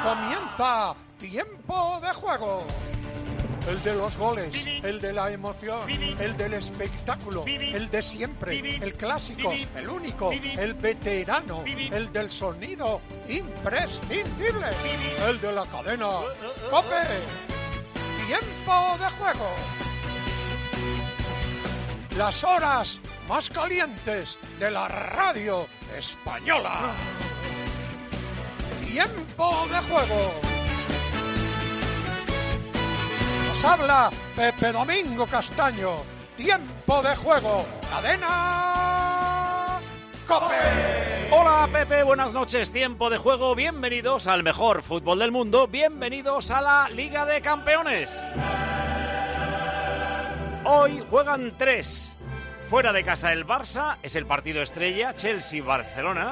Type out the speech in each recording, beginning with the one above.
Comienza Tiempo de Juego. El de los goles, el de la emoción, el del espectáculo, el de siempre, el clásico, el único, el veterano, el del sonido imprescindible, el de la cadena COPE. Tiempo de Juego. Las horas más calientes de la radio española. Tiempo de Juego. Nos habla Pepe Domingo Castaño. Tiempo de Juego. Cadena COPE. Hola Pepe, buenas noches. Tiempo de Juego. Bienvenidos al mejor fútbol del mundo. Bienvenidos a la Liga de Campeones. Hoy juegan tres. Fuera de casa el Barça, es el partido estrella, Chelsea-Barcelona.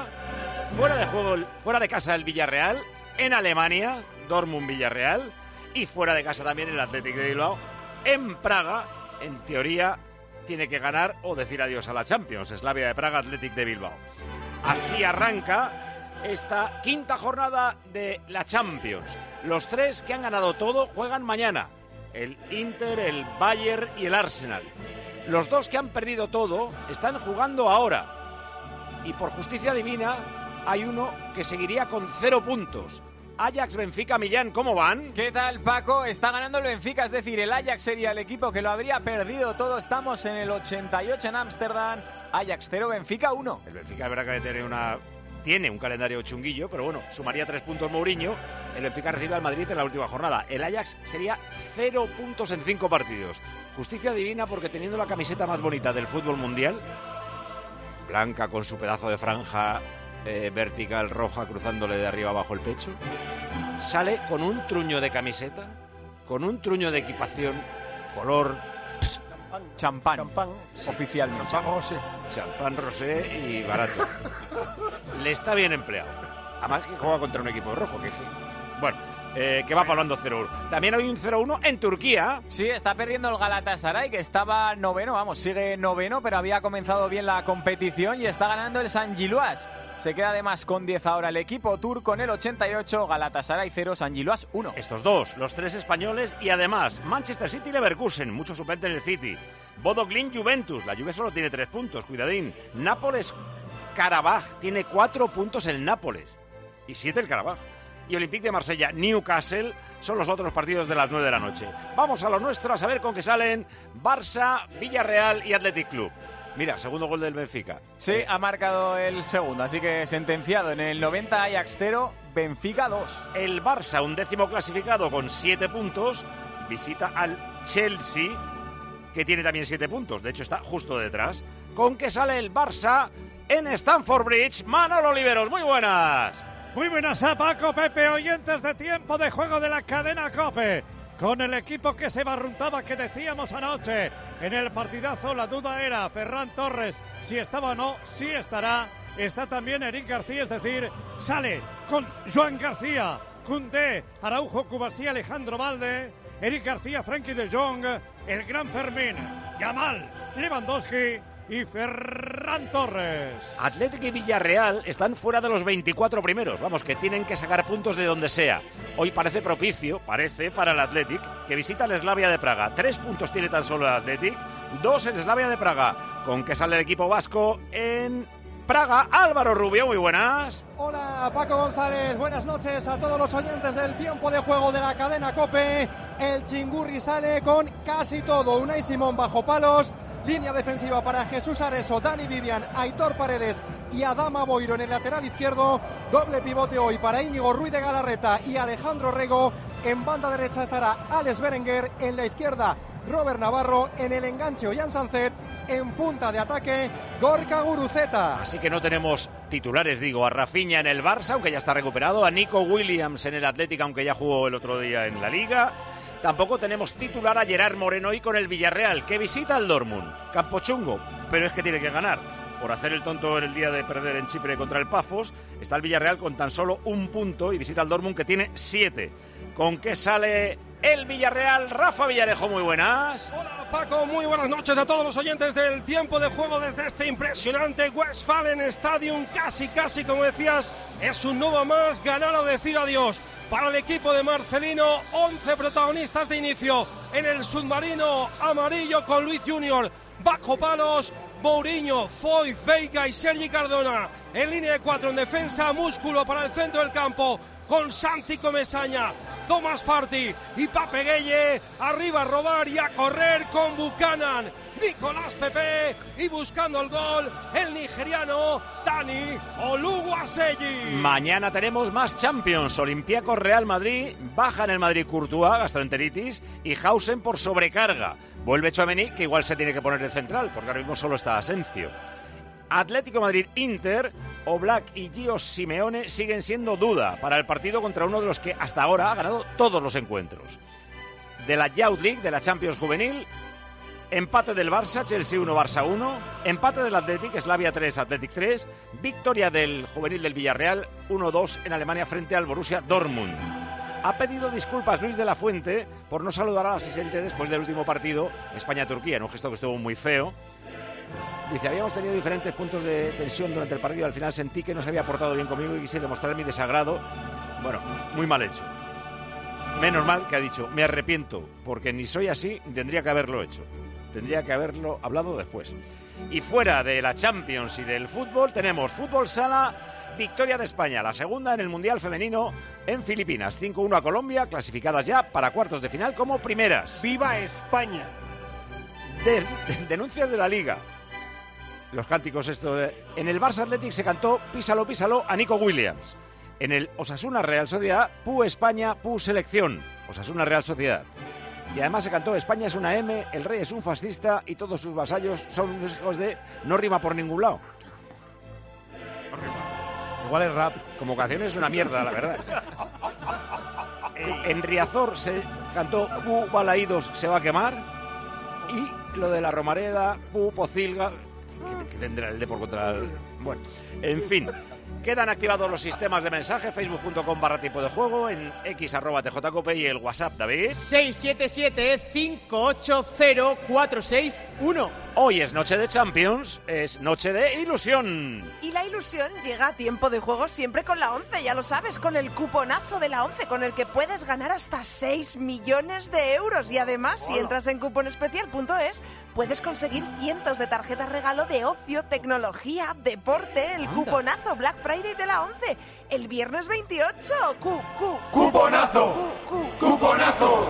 Fuera de casa el Villarreal, en Alemania, Dortmund-Villarreal. Y fuera de casa también el Athletic de Bilbao, en Praga. En teoría tiene que ganar o decir adiós a la Champions, Slavia de Praga, Athletic de Bilbao. Así arranca esta quinta jornada de la Champions. Los tres que han ganado todo juegan mañana. El Inter, el Bayern y el Arsenal. Los dos que han perdido todo están jugando ahora. Y por justicia divina hay uno que seguiría con 0 puntos. Ajax, Benfica, Millán, ¿cómo van? ¿Qué tal, Paco? Está ganando el Benfica, es decir, el Ajax sería el equipo que lo habría perdido todo. Estamos en el 88 en Ámsterdam. Ajax 0, Benfica 1. El Benfica es verdad que tiene un calendario chunguillo, pero bueno, sumaría 3 puntos Mourinho. El Benfica recibe al Madrid en la última jornada. El Ajax sería 0 puntos en 5 partidos. Justicia divina porque teniendo la camiseta más bonita del fútbol mundial, blanca con su pedazo de franja vertical roja cruzándole de arriba abajo el pecho, sale con un truño de camiseta, con un truño de equipación, color champán oficialmente. Champán rosé y barato. Le está bien empleado. Además que juega contra un equipo rojo. Que va palmando 0-1. También hay un 0-1 en Turquía. Sí, está perdiendo el Galatasaray, que estaba noveno, sigue noveno, pero había comenzado bien la competición y está ganando el San Giloás. Se queda además con 10 ahora el equipo turco en el 88, Galatasaray 0, San Giloás 1. Estos dos, los tres españoles y además Manchester City y Leverkusen, mucho suplente en el City. Bodo Glimt, Juventus, la Juve solo tiene 3 puntos, cuidadín. Nápoles, Karabaj, tiene 4 puntos el Nápoles y 7 el Karabaj. Y Olympique de Marsella, Newcastle, son los otros partidos de las 9 de la noche. Vamos a lo nuestro a saber con qué salen Barça, Villarreal y Athletic Club. Mira, segundo gol del Benfica. Sí, ha marcado el segundo, así que sentenciado en el 90, Ajax 0, Benfica 2. El Barça, un 10º clasificado con 7 puntos, visita al Chelsea, que tiene también 7 puntos, de hecho está justo detrás. ¿Con qué sale el Barça en Stamford Bridge? Manolo Oliveros, muy buenas. Muy buenas a Paco, Pepe, oyentes de Tiempo de Juego de la cadena COPE. Con el equipo que se barruntaba, que decíamos anoche en el partidazo, la duda era Ferran Torres, si estaba o no, si estará. Está también Eric García, es decir, sale con Joan García, Koundé, Araujo, Cubarsí, Alejandro Valde, Eric García, Frenkie de Jong, el gran Fermín, Yamal, Lewandowski y Ferran Torres. Athletic y Villarreal están fuera de los 24 primeros. Vamos, que tienen que sacar puntos de donde sea. Hoy parece propicio, para el Athletic, que visita el Slavia de Praga. 3 puntos tiene tan solo el Athletic, 2 el Slavia de Praga. ¿Con qué sale el equipo vasco en Praga? Álvaro Rubio, muy buenas. Hola Paco González, buenas noches a todos los oyentes del Tiempo de Juego de la cadena COPE. El Chingurri sale con casi todo. Unai Simón bajo palos. Línea defensiva para Jesús Areso, Dani Vivian, Aitor Paredes y Adama Boiro en el lateral izquierdo. Doble pivote hoy para Íñigo Ruiz de Galarreta y Alejandro Rego. En banda derecha estará Alex Berenguer. En la izquierda, Robert Navarro. En el enganche, Ollán Sanzet. En punta de ataque, Gorka Guruceta. Así que no tenemos titulares, a Rafinha en el Barça, aunque ya está recuperado. A Nico Williams en el Athletic, aunque ya jugó el otro día en la Liga. Tampoco tenemos titular a Gerard Moreno hoy con el Villarreal, que visita al Dortmund. Campo chungo, pero es que tiene que ganar. Por hacer el tonto en el día de perder en Chipre contra el Pafos, está el Villarreal con tan solo 1 punto y visita al Dortmund, que tiene 7. ¿Con qué sale el Villarreal. Rafa Villarejo, muy buenas. Hola Paco, muy buenas noches a todos los oyentes del tiempo de juego desde este impresionante Westfalen Stadium. Casi, como decías, es un nuevo más, ganar o decir adiós para el equipo de Marcelino. 11 protagonistas de inicio en el submarino amarillo con Luis Junior bajo palos, Mourinho, Foyth, Veiga y Sergi Cardona en línea de 4 en defensa, músculo para el centro del campo con Santi Comesaña, Thomas Partey y Pape Gueye, arriba a robar y a correr con Buchanan, Nicolás Pepe y buscando el gol, el nigeriano Dani Oluwaseyi. Mañana tenemos más Champions. Olympiacos Real Madrid, baja en el Madrid Courtois, gastroenteritis, y Hausen por sobrecarga. Vuelve Tchouaméni, que igual se tiene que poner de central, porque ahora mismo solo está Asencio. Atlético Madrid-Inter, Oblak y Gio Simeone siguen siendo duda para el partido contra uno de los que hasta ahora ha ganado todos los encuentros. De la Youth League, de la Champions Juvenil, empate del Barça, Chelsea 1, Barça 1, empate del Athletic, Slavia 3, Athletic 3, victoria del Juvenil del Villarreal 1-2 en Alemania frente al Borussia Dortmund. Ha pedido disculpas Luis de la Fuente por no saludar al asistente después del último partido España-Turquía, en un gesto que estuvo muy feo. Dice, habíamos tenido diferentes puntos de tensión durante el partido, al final sentí que no se había portado bien conmigo y quise demostrar mi desagrado. Bueno, muy mal hecho. Menos mal que ha dicho, me arrepiento, porque ni soy así, tendría que haberlo hecho. Tendría que haberlo hablado después. Y fuera de la Champions y del fútbol, tenemos fútbol sala, victoria de España, la segunda en el Mundial Femenino en Filipinas. 5-1 a Colombia, clasificadas ya para cuartos de final como primeras. ¡Viva España! Denuncias de la Liga. Los cánticos en el Barça Athletic se cantó Písalo, písalo a Nico Williams. En el Osasuna Real Sociedad, Pu España, Pu Selección. Osasuna Real Sociedad. Y además se cantó España es una M, el rey es un fascista y todos sus vasallos son unos hijos de... No rima por ningún lado. No rima. Igual es rap. Como canción es una mierda, la verdad. En Riazor se cantó Pu Balaídos se va a quemar. Y lo de la Romareda, Pu Pocilga... que tendrá el Depor contra el... Bueno, en fin, quedan activados los sistemas de mensaje, facebook.com/tiempo de juego, en x@tjcope y el WhatsApp, David 677-580-461. Hoy es noche de Champions, es noche de ilusión. Y la ilusión llega a tiempo de juego siempre con la 11, ya lo sabes, con el cuponazo de la 11, con el que puedes ganar hasta 6 millones de euros. Y además, si entras en cuponespecial.es, puedes conseguir cientos de tarjetas regalo de ocio, tecnología, deporte, el cuponazo Black Friday de la 11, el viernes 28. ¡Cuponazo! ¡Cuponazo!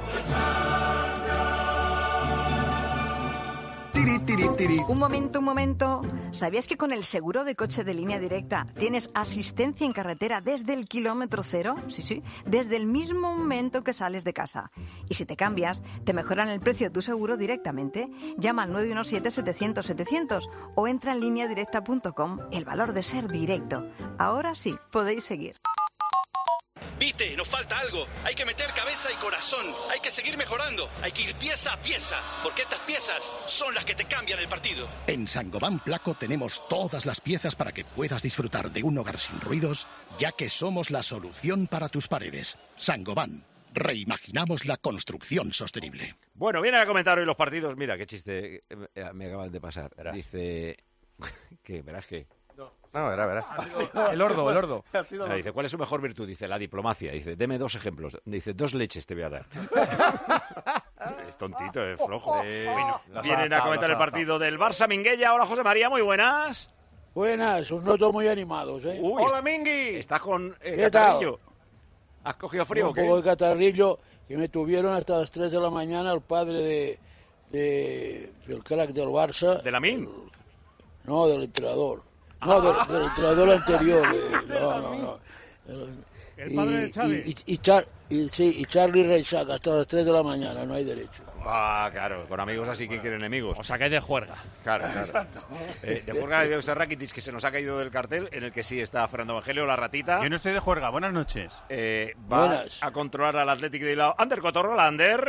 Un momento. ¿Sabías que con el seguro de coche de Línea Directa tienes asistencia en carretera desde el kilómetro cero? Sí, desde el mismo momento que sales de casa. Y si te cambias, te mejoran el precio de tu seguro directamente. Llama al 917-700-700 o entra en lineadirecta.com. El valor de ser directo. Ahora sí, podéis seguir. Viste, nos falta algo. Hay que meter cabeza y corazón. Hay que seguir mejorando. Hay que ir pieza a pieza. Porque estas piezas son las que te cambian el partido. En Saint-Gobain Placo tenemos todas las piezas para que puedas disfrutar de un hogar sin ruidos, ya que somos la solución para tus paredes. Saint-Gobain. Reimaginamos la construcción sostenible. Bueno, vienen a comentar hoy los partidos. Mira, qué chiste me acaban de pasar. Verás. Dice... ¿Qué? ¿Verás qué? No, verás. El ordo. Dice, ¿cuál es su mejor virtud? Dice, la diplomacia. Dice, deme 2 ejemplos. Dice, 2 leches te voy a dar. Es tontito, es flojo. Vienen a comentar el partido del Barça Minguella. Hola, José María, muy buenas. Buenas, os noto muy animados, ¿eh? Uy, ¡Hola, Mingui! ¿Estás con ¿Qué catarrillo? ¿Has cogido frío o qué? Un poco de catarrillo, que me tuvieron hasta las 3 de la mañana el padre del crack del Barça. ¿De Lamine? No, del entrenador. No, del entrenador anterior. No. El padre de Xavi. Y Charlie Reisac hasta las 3 de la mañana, no hay derecho. Ah, claro, con amigos así que quieren enemigos. O sea que es de juerga. Claro. De juerga de usted Rakitic, que se nos ha caído del cartel, en el que sí está Fernando Evangelio, la ratita. Yo no estoy de juerga, buenas noches. Va a controlar al Athletic de Bilbao. Ander Cotorro, Ander.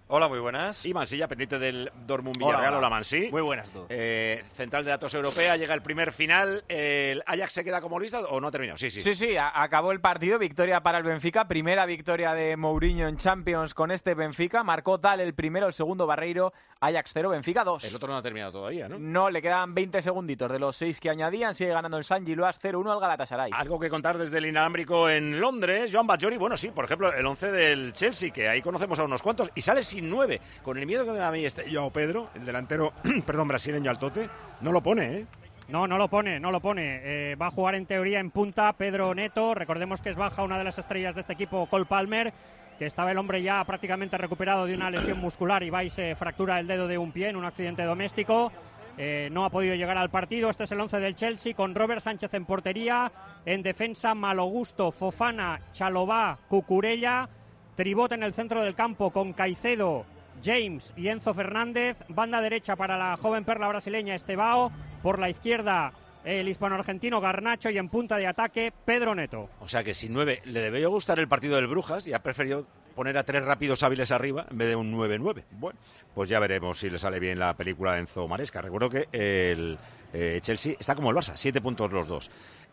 Hola, muy buenas. Y Mansilla, pendiente del Dortmund Villarreal. Hola, Mansi. Muy buenas todos. Central de Datos Europea, llega el primer final. ¿El Ajax se queda como lista o no ha terminado? Sí, acabó el partido, victoria para el Benfica, primera victoria de Mourinho en Champions con este Benfica, marcó Dal el primero, el segundo Barreiro, Ajax 0, Benfica 2. El otro no ha terminado todavía, ¿no? No, le quedan 20 segunditos de los 6 que añadían, sigue ganando el San Giloas 0-1 al Galatasaray. Algo que contar desde el inalámbrico en Londres, Joan Bajori, bueno, sí, por ejemplo, el 11 del Chelsea, que ahí conocemos a unos cuantos, y sale sin 9, con el miedo que me da a mí João Pedro, el delantero, brasileño al tote, no lo pone, ¿eh? No lo pone. Va a jugar en teoría en punta Pedro Neto. Recordemos que es baja una de las estrellas de este equipo, Cole Palmer, que estaba el hombre ya prácticamente recuperado de una lesión muscular y va y se fractura el dedo de un pie en un accidente doméstico. No ha podido llegar al partido. Este es el 11 del Chelsea con Robert Sánchez en portería. En defensa, Malogusto, Fofana, Chalobah, Cucurella. Tribot en el centro del campo con Caicedo, James y Enzo Fernández. Banda derecha para la joven perla brasileña Estevao. Por la izquierda el hispano-argentino Garnacho y en punta de ataque Pedro Neto. O sea que sin 9 le debió gustar el partido del Brujas y ha preferido poner a 3 rápidos hábiles arriba en vez de un 9-9. Bueno, pues ya veremos si le sale bien la película de Enzo Maresca. Recuerdo que el Chelsea está como el Barça, 7 puntos los dos.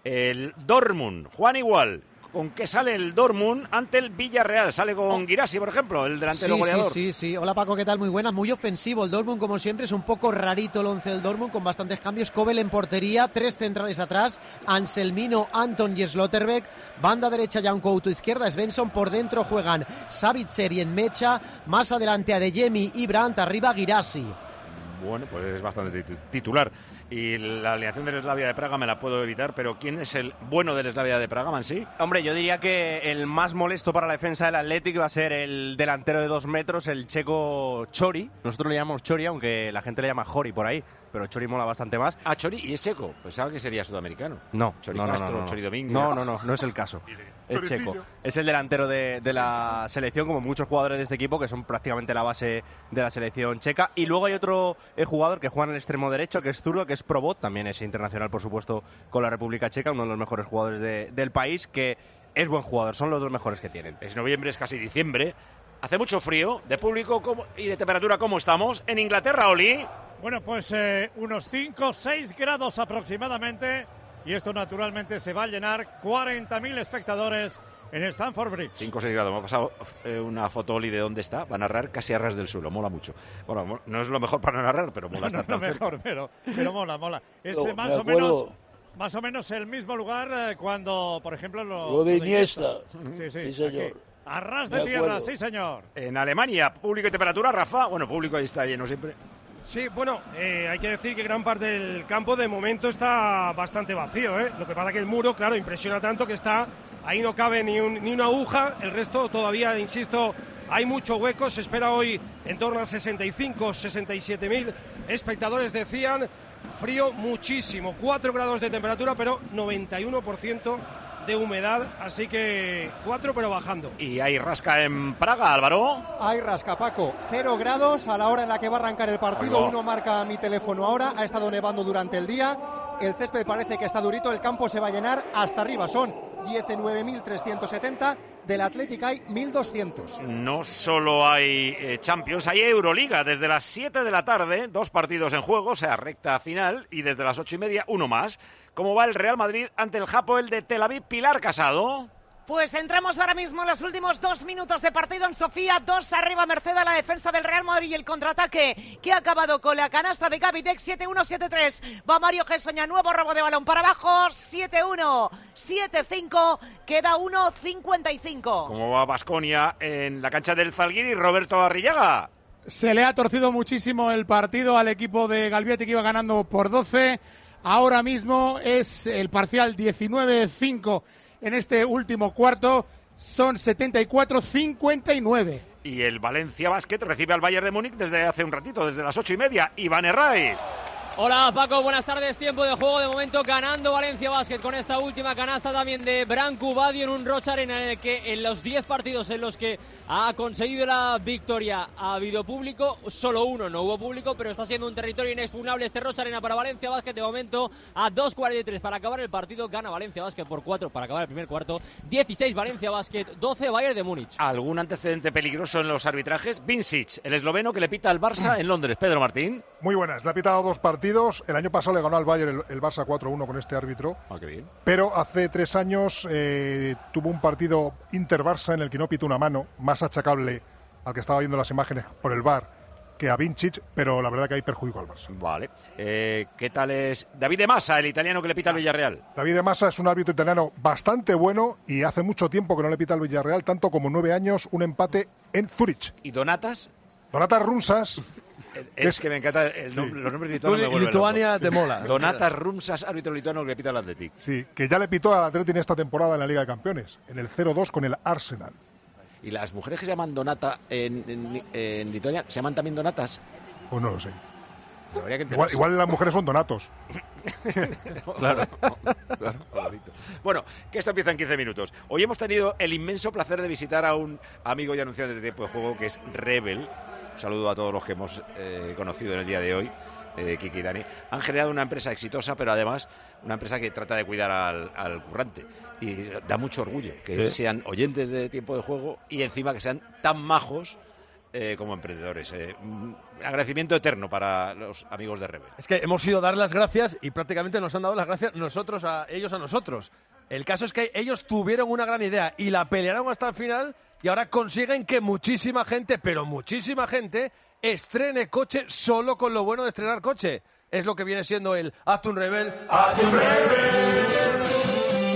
El Dortmund, Juan igual. ¿Con qué sale el Dortmund ante el Villarreal? Sale con Guirassy, por ejemplo, el delantero goleador. Sí. Hola, Paco, ¿qué tal? Muy buenas, muy ofensivo el Dortmund, como siempre. Es un poco rarito el 11 del Dortmund, con bastantes cambios. Kobel en portería, 3 centrales atrás, Anselmino, Anton y Slotterbeck. Banda derecha, Jan Couto, izquierda, Svensson. Por dentro juegan Savitzer y Enmecha. Más adelante Adeyemi y Brandt, arriba Guirassy. Bueno, pues es bastante titular. Y la alineación del Slavia de Praga me la puedo evitar, pero ¿quién es el bueno del Slavia de Praga, Mansi? Hombre, yo diría que el más molesto para la defensa del Athletic va a ser el delantero de 2 metros, el checo Chori. Nosotros le llamamos Chori, aunque la gente le llama Jori por ahí, pero Chori mola bastante más. Ah, Chori, y es checo. Pensaba que sería sudamericano. No, Chori no, Castro, no. Chori Domínguez. No es el caso. Es checo. Es el delantero de la selección, como muchos jugadores de este equipo, que son prácticamente la base de la selección checa. Y luego hay otro jugador que juega en el extremo derecho, que es zurdo, que es Probot, también es internacional, por supuesto, con la República Checa, uno de los mejores jugadores del país, que es buen jugador, son los 2 mejores que tienen. Es noviembre, es casi diciembre. Hace mucho frío, de público y de temperatura, ¿cómo estamos? En Inglaterra, Oli. Bueno, pues unos 5 o 6 grados aproximadamente. Y esto naturalmente se va a llenar, 40.000 espectadores en Stamford Bridge. 5 o 6 grados. Me ha pasado una foto, Oli, de dónde está. Va a narrar casi a ras del suelo. Mola mucho. Bueno, no es lo mejor para narrar, pero mola estar tan mejor, pero mola. Es más o menos el mismo lugar cuando, por ejemplo, lo de Iniesta. Sí, señor. Aquí, a ras de tierra, sí, señor. En Alemania, público y temperatura, Rafa. Bueno, público ahí está lleno siempre. Sí, bueno, hay que decir que gran parte del campo de momento está bastante vacío, ¿eh? Lo que pasa que el muro, claro, impresiona tanto que ahí no cabe ni una aguja. El resto todavía, insisto, hay mucho hueco. Se espera hoy en torno a 65-67.000 espectadores, decían. Frío muchísimo, 4 grados de temperatura, pero 91% de humedad, así que 4 pero bajando. ¿Y hay rasca en Praga, Álvaro? Hay rasca, Paco, 0 grados a la hora en la que va a arrancar el partido. Uno marca mi teléfono ahora, ha estado nevando durante el día, el césped parece que está durito, el campo se va a llenar hasta arriba, son 19.370, del Athletic hay 1.200. No solo hay Champions, hay Euroliga desde las 7 de la tarde, 2 partidos en juego, o sea, recta final, y desde las 8:30 uno más. ¿Cómo va el Real Madrid ante el Hapoel de Tel Aviv? Pilar Casado. Pues entramos ahora mismo en los últimos 2 minutos de partido en Sofía, 2 arriba merced a la defensa del Real Madrid y el contraataque que ha acabado con la canasta de Gavidec, 7-1, 7-3, va Mario Gessoña, nuevo robo de balón para abajo, 7-1, 7-5, queda 1-55. ¿Cómo va Baskonia en la cancha del Zalgiris, Roberto Arrillaga? Se le ha torcido muchísimo el partido al equipo de Galvietti, que iba ganando por 12, ahora mismo es el parcial 19-5. En este último cuarto son 74-59. Y el Valencia Basket recibe al Bayern de Múnich desde hace un ratito, desde las 8:30. Iván Herraiz. Hola Paco, buenas tardes, tiempo de juego, de momento ganando Valencia Basket con esta última canasta también de Branco Badio en un Rocha Arena en el que en los 10 partidos en los que ha conseguido la victoria ha habido público, solo uno no hubo público, pero está siendo un territorio inexpugnable este Rocha Arena para Valencia Basket. De momento a 2:43 para acabar el partido, gana Valencia Basket por 4 para acabar el primer cuarto, 16 Valencia Basket, 12 Bayern de Múnich. ¿Algún antecedente peligroso en los arbitrajes? Vincic, el esloveno que le pita al Barça en Londres. Pedro Martín. Muy buenas, le ha pitado 2 partidos. El año pasado le ganó al Bayern el Barça 4-1 con este árbitro. Qué bien. Pero hace 3 años tuvo un partido Inter-Barça en el que no pitó una mano, más achacable al que estaba viendo las imágenes por el VAR que a Vincic, pero la verdad que ahí perjudicó al Barça. Vale. ¿Qué tal es David de Massa, el italiano que le pita al Villarreal? David de Massa es un árbitro italiano bastante bueno y hace mucho tiempo que no le pita al Villarreal, tanto como 9 años, un empate en Zurich. ¿Y Donatas? Donatas Rumsas. Es que me encanta los nombres lituanos. Me vuelven Lituania loco. te mola. Donatas Rumsas, árbitro lituano que le pita al Athletic. Sí, que ya le pitó al Athletic en esta temporada en la Liga de Campeones, en el 0-2 con el Arsenal. ¿Y las mujeres que se llaman Donata en Lituania se llaman también Donatas? Pues no lo sé. Habría que Igual las mujeres son Donatos. Claro. Bueno, que esto empieza en 15 minutos. Hoy hemos tenido el inmenso placer de visitar a un amigo y anunciante de tiempo de juego que es Rebel. Un saludo a todos los que hemos conocido en el día de hoy, Kiki y Dani. Han generado una empresa exitosa, pero además una empresa que trata de cuidar al currante. Y da mucho orgullo que sean oyentes de tiempo de juego y encima que sean tan majos como emprendedores. Agradecimiento eterno para los amigos de Rebel. Es que hemos ido a dar las gracias y prácticamente nos han dado las gracias nosotros a ellos a nosotros. El caso es que ellos tuvieron una gran idea y la pelearon hasta el final y ahora consiguen que muchísima gente, pero muchísima gente, estrene coche solo con lo bueno de estrenar coche. Es lo que viene siendo el Hazte un Rebel. ¡Hazte un Rebel!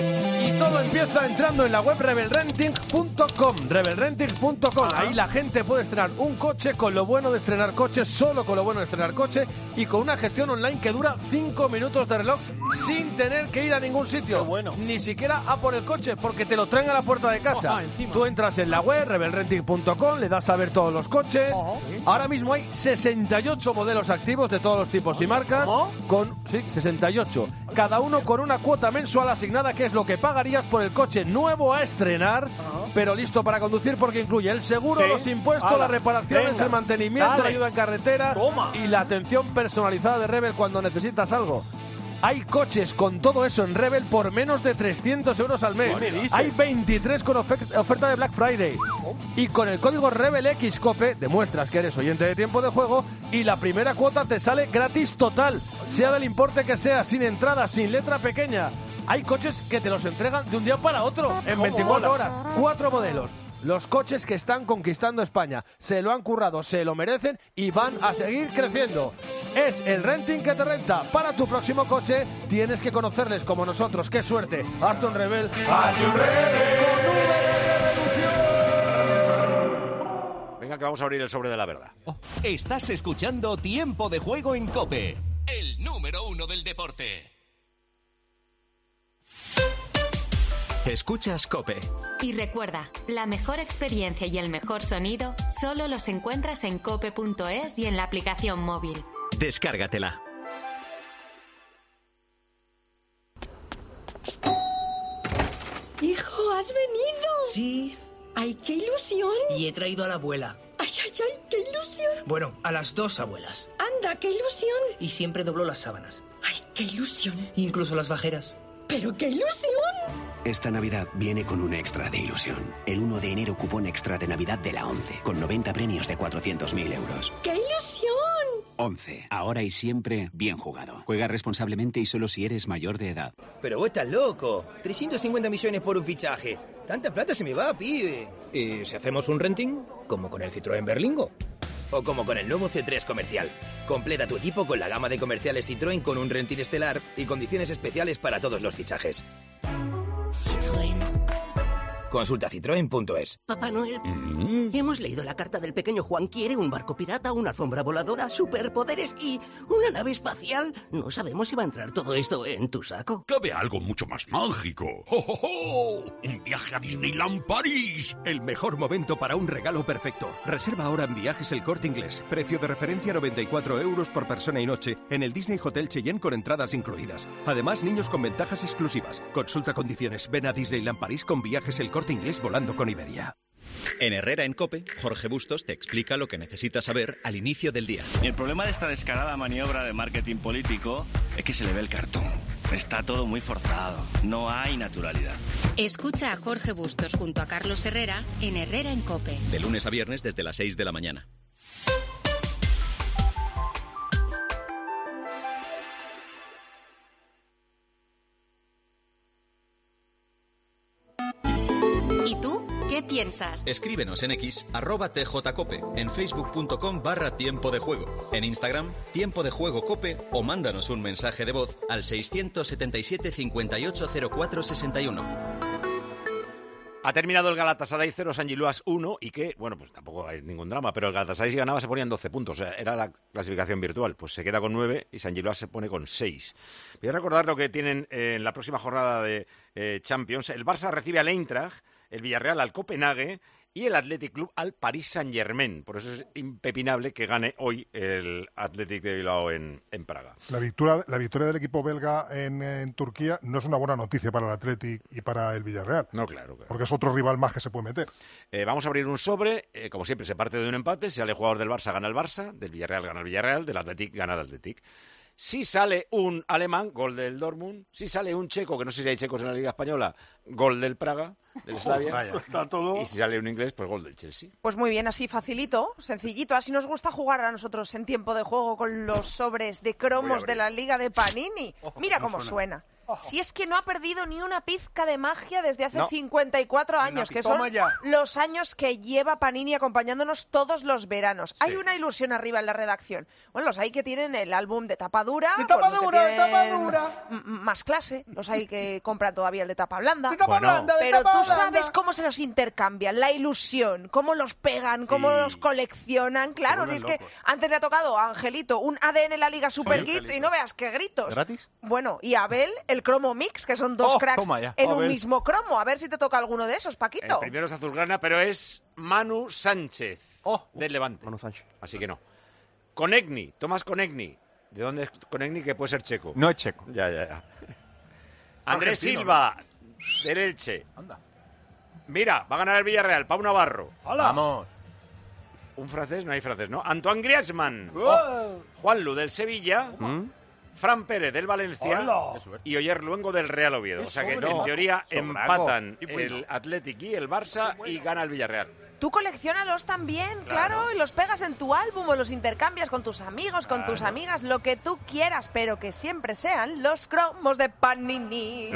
Y todo empieza entrando en la web rebelrenting.com. Rebelrenting.com. Ahí la gente puede estrenar un coche con lo bueno de estrenar coche, solo con lo bueno de estrenar coche y con una gestión online que dura 5 minutos de reloj sin tener que ir a ningún sitio. Bueno. Ni siquiera a por el coche, porque te lo traen a la puerta de casa. Tú entras en la web rebelrenting.com, le das a ver todos los coches. Ahora mismo hay 68 modelos activos de todos los tipos y marcas. Sí, 68. Cada uno con una cuota mensual asignada, que es lo que pagarías por el coche nuevo a estrenar, pero listo para conducir, porque incluye el seguro, los impuestos, las reparaciones, el mantenimiento, la ayuda en carretera y la atención personalizada de Rebel cuando necesitas algo. Hay coches con todo eso en Rebel por menos de 300 euros al mes. Hay 23 con oferta de Black Friday. Y con el código RebelXCOPE demuestras que eres oyente de tiempo de juego y la primera cuota te sale gratis total, sea del importe que sea, sin entrada, sin letra pequeña. Hay coches que te los entregan de un día para otro, en 24 horas. 4 modelos. Los coches que están conquistando España. Se lo han currado, se lo merecen y van a seguir creciendo. Es el renting que te renta. Para tu próximo coche tienes que conocerles como nosotros. ¡Qué suerte! ¡Hazte un Rebel! ¡Hazte un Rebel! ¡Con V de revolución! Venga, que vamos a abrir el sobre de la verdad. Estás escuchando Tiempo de Juego en COPE, el número 1 del deporte. Escuchas COPE. Y recuerda, la mejor experiencia y el mejor sonido solo los encuentras en cope.es y en la aplicación móvil. Descárgatela. Hijo, ¿has venido? Sí. ¡Ay, qué ilusión! Y he traído a la abuela. ¡Ay, ay, ay, qué ilusión! Bueno, a las 2 abuelas. ¡Anda, qué ilusión! Y siempre doblo las sábanas. ¡Ay, qué ilusión! Incluso las bajeras. ¡Pero qué ilusión! Esta Navidad viene con un extra de ilusión. El 1 de enero cupón extra de Navidad de la 11, con 90 premios de 400.000 euros. ¡Qué ilusión! 11. Ahora y siempre, bien jugado. Juega responsablemente y solo si eres mayor de edad. Pero vos estás loco. 350 millones por un fichaje. Tanta plata se me va, pibe. ¿Y si hacemos un renting? Como con el Citroën Berlingo. O como con el nuevo C3 Comercial. Completa tu equipo con la gama de comerciales Citroën con un renting estelar y condiciones especiales para todos los fichajes. Citroën. Consulta citroen.es. Papá Noel, hemos leído la carta del pequeño Juan. Quiere un barco pirata, una alfombra voladora, superpoderes y una nave espacial. No sabemos si va a entrar todo esto en tu saco. Cabe algo mucho más mágico. ¡Oh, oh, oh! ¡Un viaje a Disneyland París! El mejor momento para un regalo perfecto. Reserva ahora en Viajes El Corte Inglés. Precio de referencia 94 € por persona y noche en el Disney Hotel Cheyenne con entradas incluidas. Además, niños con ventajas exclusivas. Consulta condiciones. Ven a Disneyland París con Viajes El Corte Inglés volando con Iberia. En Herrera en COPE, Jorge Bustos te explica lo que necesitas saber al inicio del día. El problema de esta descarada maniobra de marketing político es que se le ve el cartón. Está todo muy forzado, no hay naturalidad. Escucha a Jorge Bustos junto a Carlos Herrera en Herrera en COPE. De lunes a viernes desde las 6 de la mañana. ¿Y tú? ¿Qué piensas? Escríbenos en X, @tjcope, en facebook.com/tiempo de juego, en Instagram, Tiempo de Juego Cope, o mándanos un mensaje de voz al 677 58 04 61. Ha terminado el Galatasaray 0, Sant Gilloise 1, y que, bueno, pues tampoco hay ningún drama, pero el Galatasaray si ganaba se ponían 12 puntos, o sea, era la clasificación virtual, pues se queda con 9 y Sant Gilloise se pone con 6. Voy a recordar lo que tienen en la próxima jornada de Champions. El Barça recibe al Eintracht, el Villarreal al Copenhague y el Athletic Club al Paris Saint-Germain. Por eso es impepinable que gane hoy el Athletic de Bilbao en Praga. La victoria del equipo belga en Turquía no es una buena noticia para el Athletic y para el Villarreal. No, claro. Porque es otro rival más que se puede meter. Vamos a abrir un sobre. Como siempre, se parte de un empate. Si sale el jugador del Barça, gana el Barça. Del Villarreal, gana el Villarreal. Del Athletic, gana el Athletic. Si sale un alemán, gol del Dortmund. Si sale un checo, que no sé si hay checos en la Liga Española, gol del Praga, del Slavia. Está todo. Y si sale un inglés, pues gol del Chelsea. Pues muy bien, así facilito, sencillito. Así nos gusta jugar a nosotros en tiempo de juego con los sobres de cromos de la Liga de Panini. Mira cómo suena. Si es que no ha perdido ni una pizca de magia desde hace 54 años, que son los años que lleva Panini acompañándonos todos los veranos. Sí. Hay una ilusión arriba en la redacción. Bueno, los hay que tienen el álbum de tapa dura. ¡De tapa dura! Más clase. Los hay que compran todavía el de tapa blanda. ¡De tapa blanda! Pero tú sabes cómo se los intercambian, la ilusión, cómo los pegan, cómo los coleccionan. Claro, si es que antes le ha tocado a Angelito un ADN en la Liga Super Kids y no veas qué gritos. ¿Gratis? Bueno, y Abel, el cromo mix, que son dos cracks en un mismo cromo. A ver si te toca alguno de esos, Paquito. El primero es azulgrana, pero es Manu Sánchez, del Levante. Manu Sánchez. Así que no. Konechny, Tomás Konechny. ¿De dónde es Konechny? Que puede ser checo. No es checo. Ya. Andrés Silva, del Elche. Anda. Mira, va a ganar el Villarreal, Pau Navarro. ¡Hola! Vamos. Un francés, no hay francés, ¿no? Antoine Griezmann. Juanlu, del Sevilla. Fran Pérez del Valencia. ¡Hola! Y Oyer Luengo del Real Oviedo. O sea que en teoría empatan el Athletic y el Barça y gana el Villarreal. Tú colecciónalos también, claro, y los pegas en tu álbum o los intercambias con tus amigos, con tus amigas, lo que tú quieras, pero que siempre sean los cromos de Panini.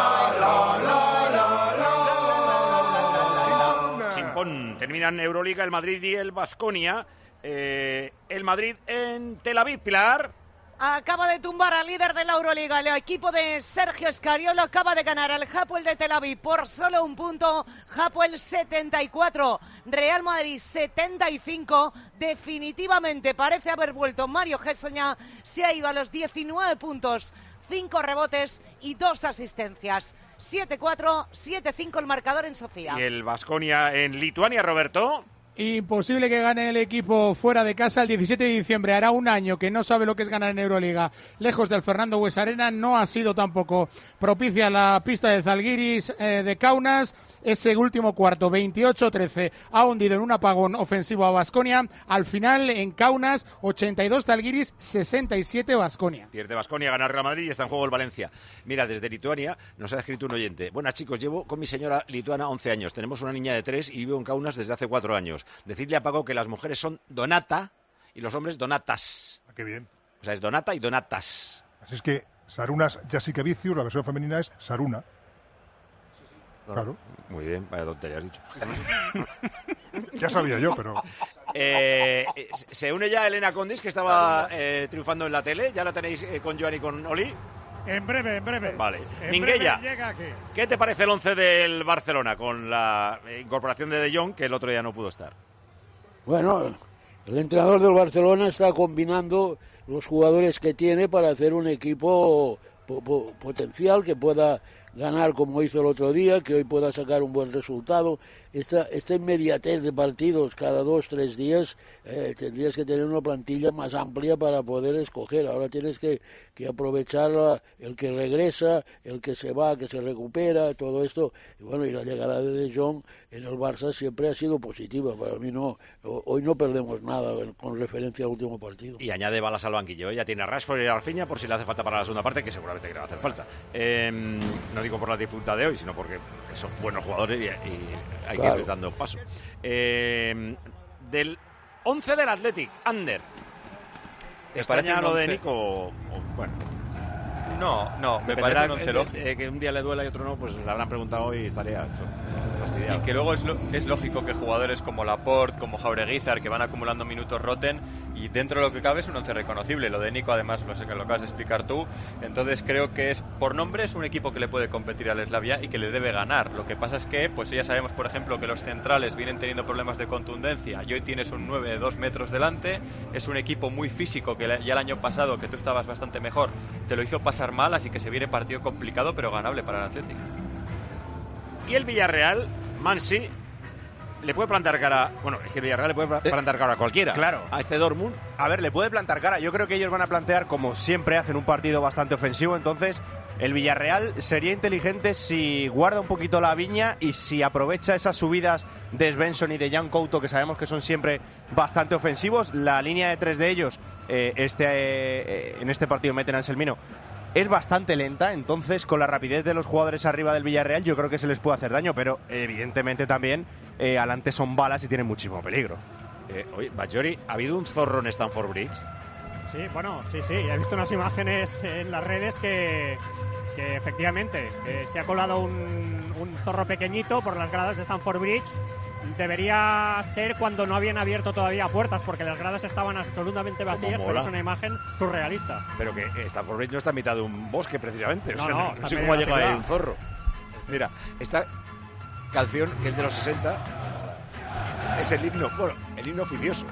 Chimpón. Terminan Euroliga, el Madrid y el Baskonia. El Madrid en Tel Aviv, Pilar. Acaba de tumbar al líder de la Euroliga. El equipo de Sergio Escariolo acaba de ganar al Hapoel de Tel Aviv por solo un punto. Hapoel 74, Real Madrid 75. Definitivamente parece haber vuelto Mario Gessoña. Se ha ido a los 19 puntos, 5 rebotes y 2 asistencias. 7-4, 7-5 el marcador en Sofía. Y el Baskonia en Lituania, Roberto. Imposible que gane el equipo fuera de casa el 17 de diciembre. Hará un año que no sabe lo que es ganar en Euroliga. Lejos del Fernando Buesa-Arena, no ha sido tampoco propicia la pista de Zalgiris de Kaunas. Ese último cuarto, 28-13, ha hundido en un apagón ofensivo a Baskonia. Al final, en Kaunas, 82 Zalgiris, 67 Baskonia. Pierde Baskonia, gana Real Madrid y está en juego el Valencia. Mira, desde Lituania nos ha escrito un oyente. Buenas, chicos, llevo con mi señora lituana 11 años. Tenemos una niña de 3 y vivo en Kaunas desde hace 4 años. Decidle a Paco que las mujeres son Donata y los hombres Donatas. Ah, qué bien. O sea, es Donata y Donatas. Así es que Sarunas Jessica Vicius, la versión femenina es Saruna. Claro. Muy bien, vaya tontería has dicho. Ya sabía yo, pero... se une ya Elena Condis, que estaba triunfando en la tele. ¿Ya la tenéis con Joan y con Oli? En breve. Vale. En Minguella, breve llega aquí. ¿qué te parece el 11 del Barcelona con la incorporación de De Jong, que el otro día no pudo estar? Bueno, el entrenador del Barcelona está combinando los jugadores que tiene para hacer un equipo potencial que pueda ganar como hizo el otro día, que hoy pueda sacar un buen resultado. Esta inmediatez de partidos cada 2-3 días, tendrías que tener una plantilla más amplia para poder escoger. Ahora tienes que aprovechar el que regresa, el que se va, que se recupera, todo esto. Y bueno, y la llegada de Jong en el Barça siempre ha sido positiva. Para mí hoy no perdemos nada con referencia al último partido. Y añade balas al banquillo. Ya tiene a Rashford y a Rafinha por si le hace falta para la segunda parte, que seguramente que le va a hacer falta. No digo por la dificultad de hoy, sino porque son buenos jugadores y hay que ir dando paso. Del 11 del Athletic, Ander. ¿Te extraña lo de Nico? Bueno. No, me parece un 11 lógico. Que un día le duela y otro no, pues le habrán preguntado hoy y estaría fastidiado. Y que luego es lógico que jugadores como Laporte, como Jaureguizar, que van acumulando minutos, roten, y dentro de lo que cabe es un 11 reconocible. Lo de Nico, además, lo sé que lo acabas de explicar tú. Entonces creo que por nombre es un equipo que le puede competir al Slavia y que le debe ganar. Lo que pasa es que, pues ya sabemos, por ejemplo, que los centrales vienen teniendo problemas de contundencia y hoy tienes un 9 de 2 metros delante. Es un equipo muy físico que ya el año pasado, que tú estabas bastante mejor, te lo hizo pasar mal, así que se viene partido complicado pero ganable para el Athletic. Y el Villarreal, Mansi, le puede plantar cara. Bueno, es que el Villarreal le puede plantar cara a cualquiera. Claro. A este Dortmund. A ver, le puede plantar cara. Yo creo que ellos van a plantear, como siempre hacen, un partido bastante ofensivo. Entonces, el Villarreal sería inteligente si guarda un poquito la viña y si aprovecha esas subidas de Svensson y de Jan Couto, que sabemos que son siempre bastante ofensivos. La línea de 3 de ellos, en este partido meten a Anselmino, es bastante lenta, entonces con la rapidez de los jugadores arriba del Villarreal yo creo que se les puede hacer daño, pero evidentemente también adelante son balas y tienen muchísimo peligro. Oye, Bajori, ¿ha habido un zorro en Stamford Bridge? Sí, bueno, sí, he visto unas imágenes en las redes que efectivamente se ha colado un zorro pequeñito por las gradas de Stamford Bridge. Debería ser cuando no habían abierto todavía puertas, porque las gradas estaban absolutamente vacías, pero es una imagen surrealista. Pero que Stamford Bridge no está en mitad de un bosque, precisamente. No sé cómo ha llegado ahí un zorro. Mira, esta canción, que es de los 60, es el himno oficioso.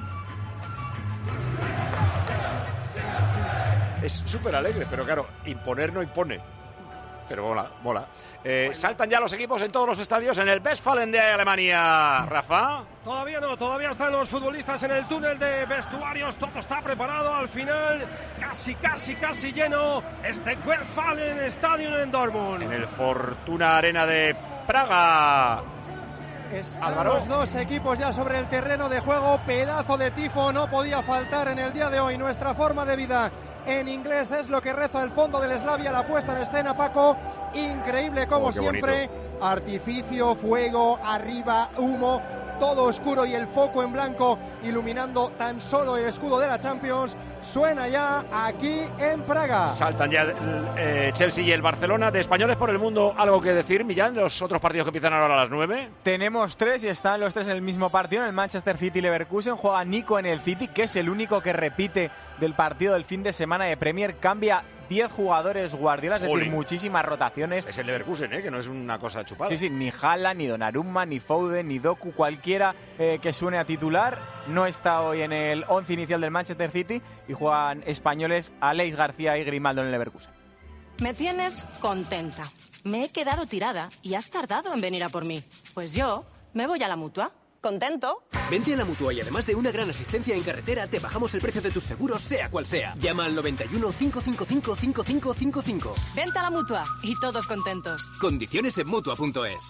Es súper alegre, pero claro, imponer no impone. Pero mola. Saltan ya los equipos en todos los estadios en el Westfalen de Alemania, Rafa. Todavía no, todavía están los futbolistas en el túnel de vestuarios, todo está preparado. Al final, casi lleno este Westfalen Stadium en Dortmund. En el Fortuna Arena de Praga. Están los dos equipos ya sobre el terreno de juego. Pedazo de tifo no podía faltar en el día de hoy. Nuestra forma de vida en inglés es lo que reza el fondo del Slavia. La puesta en escena, Paco, increíble como siempre. Bonito. Artificio, fuego, arriba, humo, todo oscuro y el foco en blanco iluminando tan solo el escudo de la Champions. Suena ya aquí en Praga. Saltan ya Chelsea y el Barcelona. De Españoles por el Mundo, ¿algo que decir, Millán? Los otros partidos que empiezan ahora a las 9. Tenemos 3 y están los 3 en el mismo partido. En el Manchester City y Leverkusen juega Nico en el City, que es el único que repite del partido del fin de semana de Premier. Cambia 10 jugadores Guardiola, es decir, muchísimas rotaciones. Es el Leverkusen, que no es una cosa chupada. Sí, ni Haaland, ni Donnarumma, ni Foden, ni Doku, cualquiera que suene a titular. No está hoy en el 11 inicial del Manchester City y juegan españoles Aleix García y Grimaldo en el Leverkusen. Me tienes contenta. Me he quedado tirada y has tardado en venir a por mí. Pues yo me voy a la Mutua. ¿Contento? Vente a la Mutua y además de una gran asistencia en carretera, te bajamos el precio de tus seguros, sea cual sea. Llama al 91 555 5555. Vente a la Mutua y todos contentos. Condiciones en Mutua.es.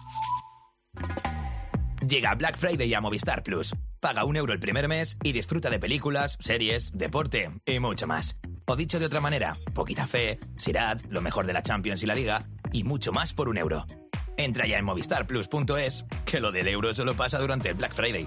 Llega Black Friday a Movistar Plus. Paga €1 el primer mes y disfruta de películas, series, deporte y mucho más. O dicho de otra manera, poquita fe, Sirat, lo mejor de la Champions y la Liga y mucho más por €1. Entra ya en movistarplus.es, que lo del euro solo pasa durante el Black Friday.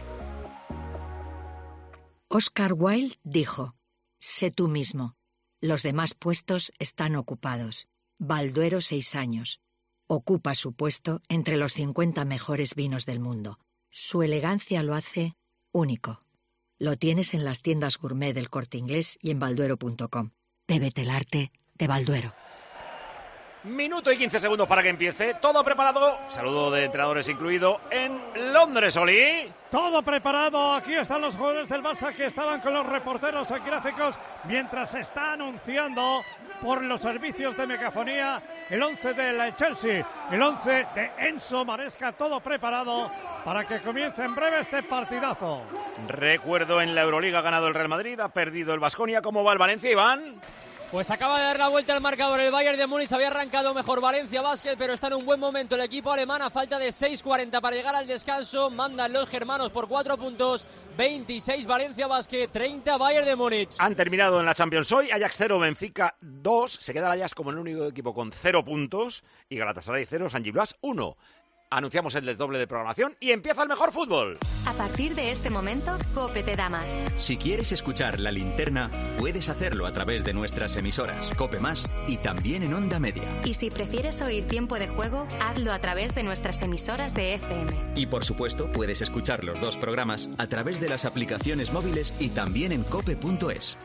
Oscar Wilde dijo: sé tú mismo. Los demás puestos están ocupados. Balduero 6 años. Ocupa su puesto entre los 50 mejores vinos del mundo. Su elegancia lo hace único. Lo tienes en las tiendas gourmet del Corte Inglés y en balduero.com. Bébete el arte de Balduero. Minuto y 15 segundos para que empiece. Todo preparado. Saludo de entrenadores incluido en Londres, Oli. Todo preparado. Aquí están los jugadores del Barça que estaban con los reporteros en gráficos mientras se está anunciando por los servicios de megafonía el 11 del Chelsea, el 11 de Enzo Maresca. Todo preparado para que comience en breve este partidazo. Recuerdo, en la Euroliga ha ganado el Real Madrid, ha perdido el Baskonia. ¿Cómo va el Valencia, Iván? Pues acaba de dar la vuelta al marcador el Bayern de Múnich. Había arrancado mejor Valencia Basket, pero está en un buen momento el equipo alemán. A falta de 6:40 para llegar al descanso, mandan los germanos por 4 puntos. 26 Valencia Basket, 30 Bayern de Múnich. Han terminado en la Champions hoy. Ajax 0, Benfica 2. Se queda el Ajax como el único equipo con 0 puntos. Y Galatasaray 0, San Giblas 1. Anunciamos el desdoble de programación y empieza el mejor fútbol. A partir de este momento, COPE te da más. Si quieres escuchar La Linterna, puedes hacerlo a través de nuestras emisoras COPE Más y también en Onda Media. Y si prefieres oír Tiempo de Juego, hazlo a través de nuestras emisoras de FM. Y por supuesto, puedes escuchar los dos programas a través de las aplicaciones móviles y también en cope.es.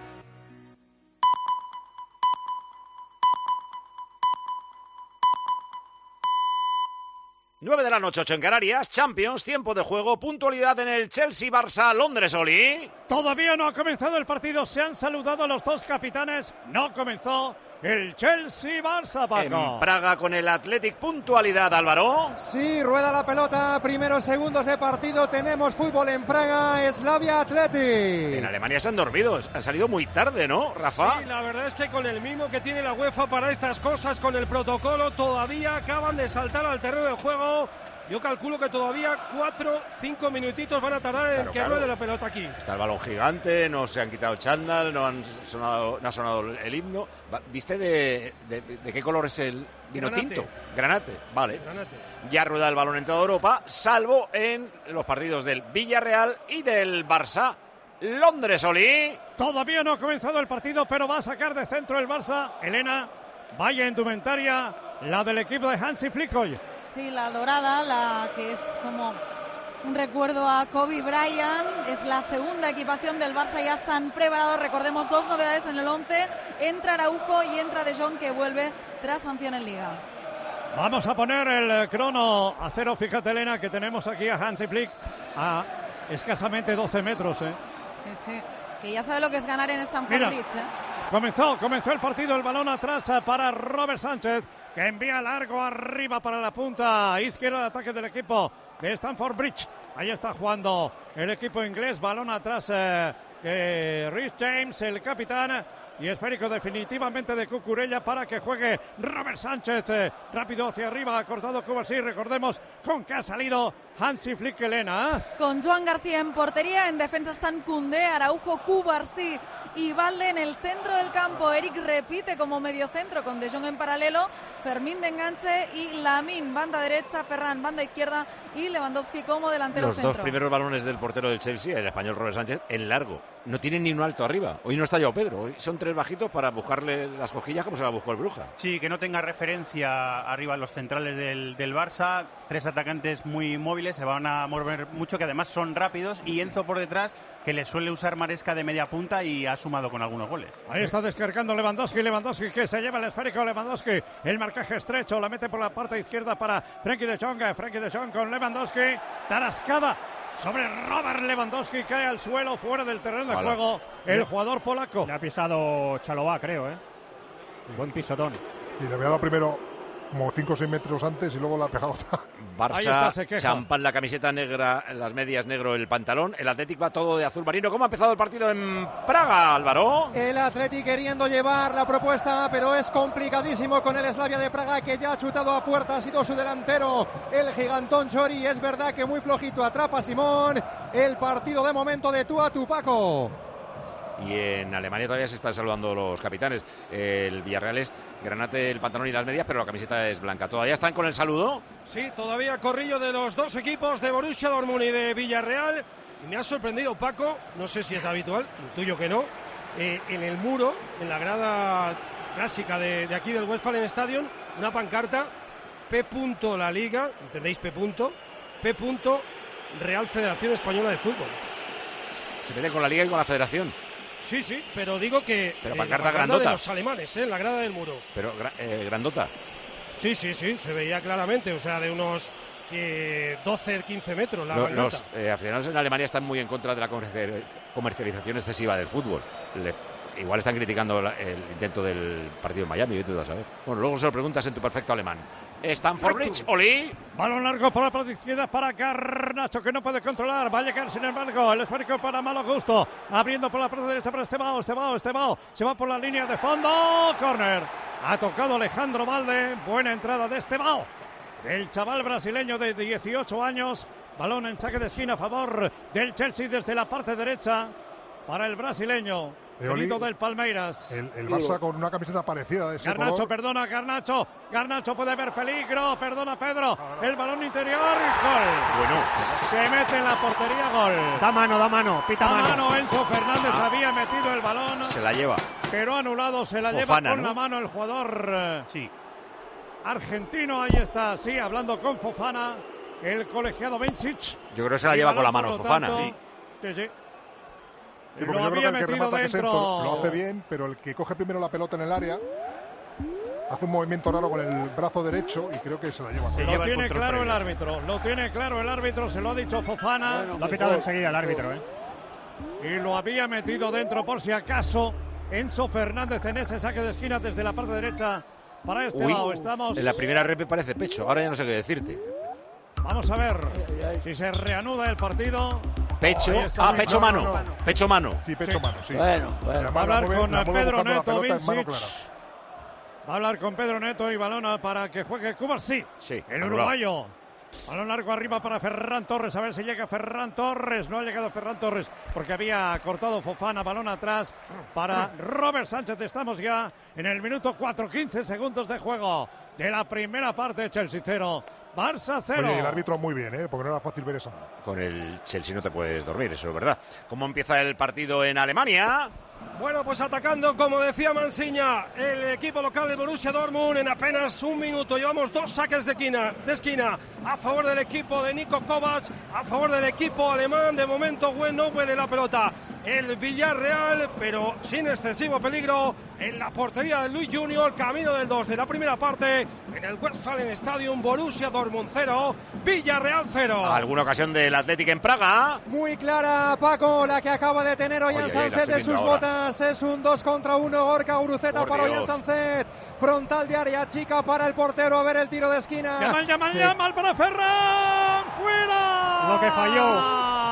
9 de la noche, 8 en Canarias, Champions, tiempo de juego, puntualidad en el Chelsea-Barça Londres, Oli. Todavía no ha comenzado el partido, se han saludado los dos capitanes, no comenzó el Chelsea-Barça, Paco. En Praga con el Athletic, puntualidad, Álvaro. Sí, rueda la pelota, primeros segundos de partido, tenemos fútbol en Praga, Slavia Athletic. En Alemania se han dormido, han salido muy tarde, ¿no, Rafa? Sí, la verdad es que con el mimo que tiene la UEFA para estas cosas, con el protocolo, todavía acaban de saltar al terreno de juego. Yo calculo que todavía 4-5 minutitos van a tardar en que ruede la pelota aquí. Está el balón gigante, no se han quitado chándal, no ha sonado el himno. ¿Viste de qué color es el vino tinto? Granate, vale. Granate. Ya rueda el balón en toda Europa, salvo en los partidos del Villarreal y del Barça. Londres, Oli. Todavía no ha comenzado el partido, pero va a sacar de centro el Barça. Elena, vaya indumentaria, la del equipo de Hansi Flick hoy. Sí, la dorada, la que es como un recuerdo a Kobe Bryant. Es la segunda equipación del Barça, ya están preparados. Recordemos dos novedades en el 11. Entra Araujo y entra De Jong, que vuelve tras sanción en Liga. Vamos a poner el crono a cero. Fíjate, Elena, que tenemos aquí a Hansi Flick a escasamente 12 metros. Sí, sí, que ya sabe lo que es ganar en Stamford Bridge. Comenzó el partido, el balón atrás para Robert Sánchez, que envía largo arriba para la punta izquierda de ataque del equipo de Stamford Bridge. Ahí está jugando el equipo inglés, balón atrás Rhys James, el capitán, y esférico definitivamente de Cucurella para que juegue Robert Sánchez. Rápido hacia arriba, ha cortado Kovacic, recordemos con que ha salido Hansi Flick, Elena. Con Joan García en portería, en defensa están Koundé, Araujo, Cubarsí y Valde en el centro del campo. Eric repite como mediocentro con De Jong en paralelo, Fermín de enganche y Lamine banda derecha, Ferran banda izquierda y Lewandowski como delantero Los centro. dos primeros balones del portero del Chelsea, el español Robert Sánchez, en largo. No tienen ni un alto arriba. Hoy no está Joao Pedro, hoy son tres bajitos para buscarle las cosquillas como se la buscó el Bruja. Sí, que no tenga referencia arriba los centrales del Barça. Tres atacantes muy móviles, se van a mover mucho, que además son rápidos, y Enzo por detrás, que le suele usar Maresca de media punta y ha sumado con algunos goles. Ahí está descargando Lewandowski que se lleva el esférico. Lewandowski, el marcaje estrecho, la mete por la parte izquierda para Frenkie de Jong con Lewandowski, tarascada sobre Robert Lewandowski, cae al suelo fuera del terreno de juego el jugador polaco. Le ha pisado Chalobah, creo, Un buen pisotón. Y le había dado primero como 5 o 6 metros antes y luego la ha pegado otra. Barça, champán la camiseta negra, las medias negro el pantalón. El Athletic va todo de azul marino. ¿Cómo ha empezado el partido en Praga, Álvaro? El Athletic queriendo llevar la propuesta, pero es complicadísimo con el Slavia de Praga, que ya ha chutado a puerta. Ha sido su delantero, el gigantón Chori. Es verdad que muy flojito atrapa Simón. El partido de momento de tú a tú, Paco. Y en Alemania todavía se están saludando los capitanes. El Villarreal es granate el pantalón y las medias, pero la camiseta es blanca. ¿Todavía están con el saludo? Sí, todavía corrillo de los dos equipos, de Borussia Dortmund y de Villarreal. Y me ha sorprendido, Paco, no sé si es habitual, intuyo que no, en el muro, en la grada clásica de aquí del Westfalen Stadion, una pancarta P. La Liga, ¿entendéis? P. Real Federación Española de Fútbol. Se mete con la Liga y con la Federación. Sí, pero digo que Pero la pancarta grada grandota. de los alemanes, en la grada del muro. Pero grandota. Sí, se veía claramente, o sea, de unos 12, 15 metros la Los pancarta. aficionados en Alemania están muy en contra de la comercialización excesiva del fútbol. Igual están criticando el intento del partido en Miami, y tú vas a ver. Bueno, luego se lo preguntas en tu perfecto alemán. Stamford Bridge, Oli. Balón largo por la parte izquierda para Garnacho, que no puede controlar. Va a llegar, sin embargo, el esférico para Malo Gusto. Abriendo por la parte derecha para Estevao. Se va por la línea de fondo. Córner. Ha tocado Alejandro Valde. Buena entrada de Estevao, el chaval brasileño de 18 años. Balón en saque de esquina a favor del Chelsea desde la parte derecha para el brasileño. Venido del Palmeiras. El Barça con una camiseta parecida de ese Garnacho, color. perdona, Garnacho puede haber peligro, perdona Pedro, el balón interior, gol. Bueno. Se mete en la portería, gol. Da mano, pita mano. Enzo Fernández había metido el balón. Se la lleva. Pero anulado, se la Fofana, lleva con ¿no? la mano el jugador argentino, ahí está, sí, hablando con Fofana, el colegiado Bencic. Yo creo que se la Y lleva con la balón, mano por lo Fofana. tanto, sí. Sí, porque Lo yo creo que había el que metido remata, que es Enzo, dentro. lo hace bien, pero el que coge primero la pelota en el área hace un movimiento raro con el brazo derecho y creo que se la lleva. Lo tiene claro el árbitro, se lo ha dicho Fofana. Lo ha pitado enseguida el árbitro, Y lo había metido dentro por si acaso Enzo Fernández en ese saque de esquina desde la parte derecha para Estevao. Estamos... En la primera rep parece pecho, ahora ya no sé qué decirte. Vamos a ver si se reanuda el partido. Pecho, Ahí está. pecho mano. Pecho mano. Sí, pecho mano, sí. Bueno, va a hablar con Pedro Neto, Vincic. Va a hablar con Pedro Neto y balón para que juegue Cubarsí. Sí, el anulado. uruguayo. Balón largo arriba para Ferran Torres. A ver si llega Ferran Torres. No ha llegado Ferran Torres porque había cortado Fofana. Balón atrás para Robert Sánchez. Estamos ya en el minuto 4, 15 segundos de juego de la primera parte. Chelsea 0, Barça 0. Oye, el árbitro muy bien, porque no era fácil ver eso. Con el Chelsea no te puedes dormir, eso es verdad. ¿Cómo empieza el partido en Alemania? Bueno, pues atacando, como decía Mansiña, el equipo local del Borussia Dortmund en apenas un minuto. Llevamos 2 saques de esquina a favor del equipo de Niko Kovac, a favor del equipo alemán. De momento, no huele la pelota el Villarreal, pero sin excesivo peligro en la portería de Luis Junior, camino del 2 de la primera parte en el Westfalen Stadium. Borussia Dortmund 0, Villarreal 0. ¿Alguna ocasión del Athletic en Praga? Muy clara, Paco, la que acaba de tener Ollán Sánchez de sus botas. Es un 2 contra 1, Gorka Guruceta para Ollán Sánchez. Frontal de área chica para el portero. A ver el tiro de esquina. Llaman para Ferran. ¡Fuera! Lo que falló.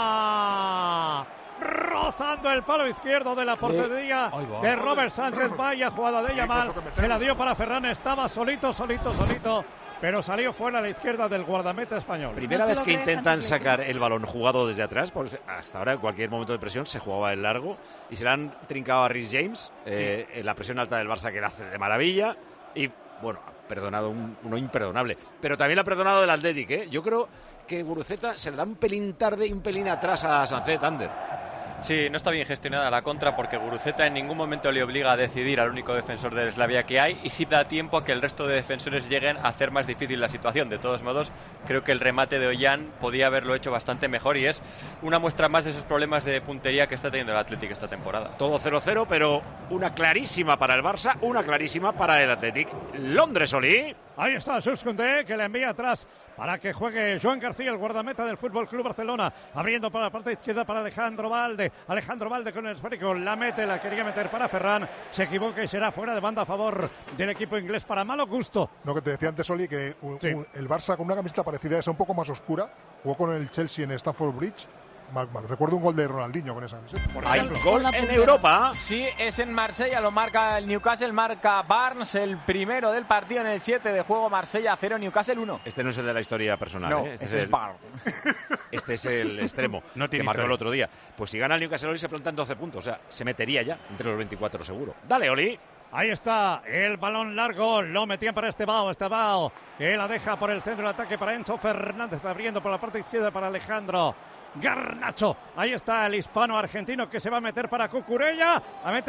Rozando el palo izquierdo de la portería de Robert Sánchez. Vaya jugada de Yamal. Se la dio para Ferran. Estaba solito. Pero salió fuera a la izquierda del guardameta español. Primera vez que intentan sacar el balón jugado desde atrás, pues hasta ahora en cualquier momento de presión se jugaba en largo y se le han trincado a Reece James en la presión alta del Barça, que la hace de maravilla, y bueno, ha perdonado uno imperdonable, pero también lo ha perdonado el Athletic, Yo creo que Guruceta se le da un pelín tarde y un pelín atrás a Sánchez Ander. Sí, no está bien gestionada la contra porque Guruceta en ningún momento le obliga a decidir al único defensor del Slavia que hay y sí da tiempo a que el resto de defensores lleguen a hacer más difícil la situación. De todos modos, creo que el remate de Ollán podía haberlo hecho bastante mejor y es una muestra más de esos problemas de puntería que está teniendo el Athletic esta temporada. Todo 0-0, pero una clarísima para el Barça, una clarísima para el Athletic. Londres, Oli. Ahí está Jules Koundé, que le envía atrás para que juegue Joan García, el guardameta del Fútbol Club Barcelona, abriendo para la parte izquierda para Alejandro Valde con el esférico, la quería meter para Ferran, se equivoca y será fuera de banda a favor del equipo inglés para Malo Gusto. Lo que te decía antes, Oli, que el Barça con una camiseta parecida a esa, un poco más oscura, jugó con el Chelsea en Stamford Bridge. Recuerdo un gol de Ronaldinho con esa camiseta. ¿Hay gol en Europa? Sí, es en Marsella, lo marca el Newcastle, marca Barnes, el primero del partido en el 7 de juego. Marsella 0, Newcastle 1. Este no es el de la historia personal, no, Este es Barnes. Este es el extremo que marcó el otro día. Pues si gana el Newcastle, Oli se planta en 12 puntos, o sea, se metería ya entre los 24 seguro. Dale, Oli. Ahí está el balón largo, lo metían para Estevao, que la deja por el centro del ataque para Enzo Fernández, abriendo por la parte izquierda para Alejandro Garnacho. Ahí está el hispano-argentino que se va a meter para Cucurella,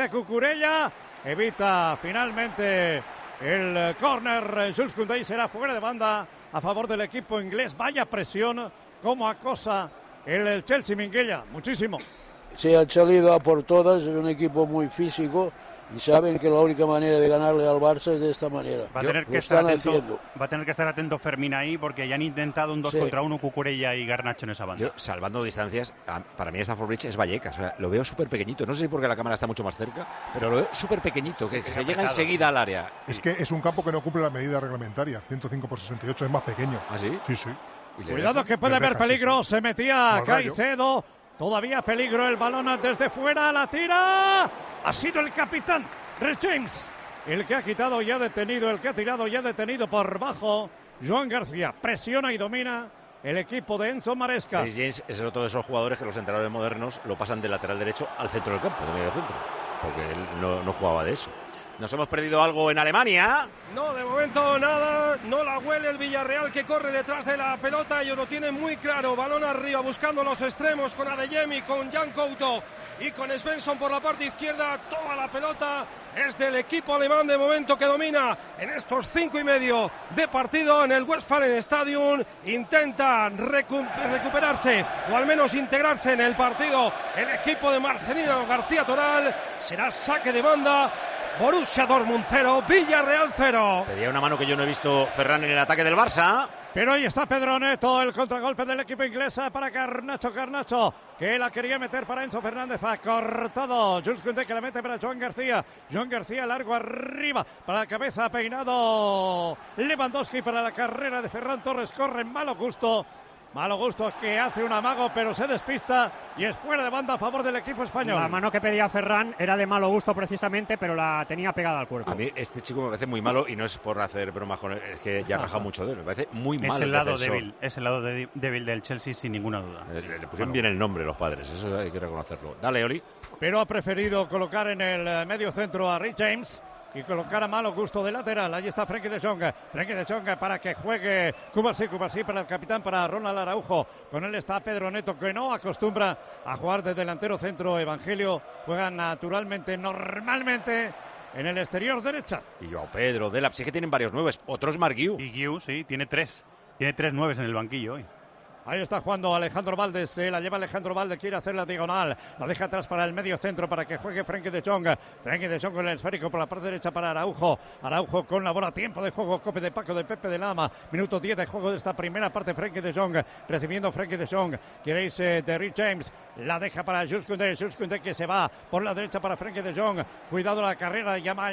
evita finalmente el córner. Jules Koundé será fuera de banda a favor del equipo inglés. Vaya presión, como acosa el Chelsea, Minguella, muchísimo. se han salido a por todas, es un equipo muy físico y saben que la única manera de ganarle al Barça es de esta manera. Va a tener que estar atento Fermín ahí, porque ya han intentado un 2 contra 1 Cucurella y Garnacho en esa banda. Yo, salvando distancias, para mí Stamford Bridge es Vallecas. O sea, lo veo súper pequeñito. No sé si porque la cámara está mucho más cerca, pero lo veo súper pequeñito, que se llega enseguida al área. Es que es un campo que no cumple la medida reglamentaria. 105 por 68 es más pequeño. ¿Ah, sí? Sí, sí. Cuidado que puede haber peligro. Se metía Caicedo. Todavía peligro, el balón desde fuera. La tira. Ha sido el capitán Rhys James el que ha quitado y ha detenido, el que ha tirado y ha detenido por bajo. Joan García presiona y domina el equipo de Enzo Maresca. Rhys James es el otro de esos jugadores que los entrenadores modernos lo pasan del lateral derecho al centro del campo, de medio centro, porque él no jugaba de eso. Nos hemos perdido algo en Alemania. No, de momento nada, no la huele el Villarreal, que corre detrás de la pelota, ellos lo tienen muy claro, balón arriba buscando los extremos con Adeyemi, con Jan Couto y con Svensson por la parte izquierda. Toda la pelota es del equipo alemán de momento, que domina en estos 5:30 de partido en el Westfalen Stadium. Intenta recuperarse o al menos integrarse en el partido el equipo de Marcelino García Toral. Será saque de banda. Borussia Dortmund 0, Villarreal 0. Pedía una mano que yo no he visto Ferran en el ataque del Barça. Pero ahí está Pedro Neto, el contragolpe del equipo inglés para Garnacho, que la quería meter para Enzo Fernández, ha cortado Jules Koundé, que la mete para Joan García largo arriba, para la cabeza, peinado Lewandowski, para la carrera de Ferran Torres, corre en malo gusto, que hace un amago, pero se despista y es fuera de banda a favor del equipo español. La mano que pedía Ferran era de malo gusto precisamente, pero la tenía pegada al cuerpo. A mí este chico me parece muy malo, y no es por hacer bromas con él, es que ya ha rajado mucho de él, me parece muy malo. Es el lado débil del Chelsea, sin ninguna duda. Le pusieron bien el nombre los padres, eso hay que reconocerlo. Dale, Oli. Pero ha preferido colocar en el medio centro a Rhys James y colocar a malo gusto de lateral. Allí está Frenkie de Jong para que juegue Cubarsí para el capitán, para Ronald Araujo. Con él está Pedro Neto, que no acostumbra a jugar de delantero centro. Evangelio juega normalmente en el exterior derecha. Y yo, Pedro, Delap, sí que tienen varios nueves. Otro es Marc Guiu. Y Guiu, sí, tiene tres nueves en el banquillo hoy. Ahí está jugando Alejandro Valde, se la lleva Alejandro Valde, quiere hacer la diagonal, la deja atrás para el medio centro para que juegue Frenkie de Jong con el esférico por la parte derecha para Araujo con la bola, tiempo de juego, cope de Paco de Pepe de Lama, minuto 10 de juego de esta primera parte. Frenkie de Jong recibiendo Frenkie de Jong, queréis de Rhys James, la deja para Jules Koundé que se va por la derecha para Frenkie de Jong, cuidado la carrera de Yamal,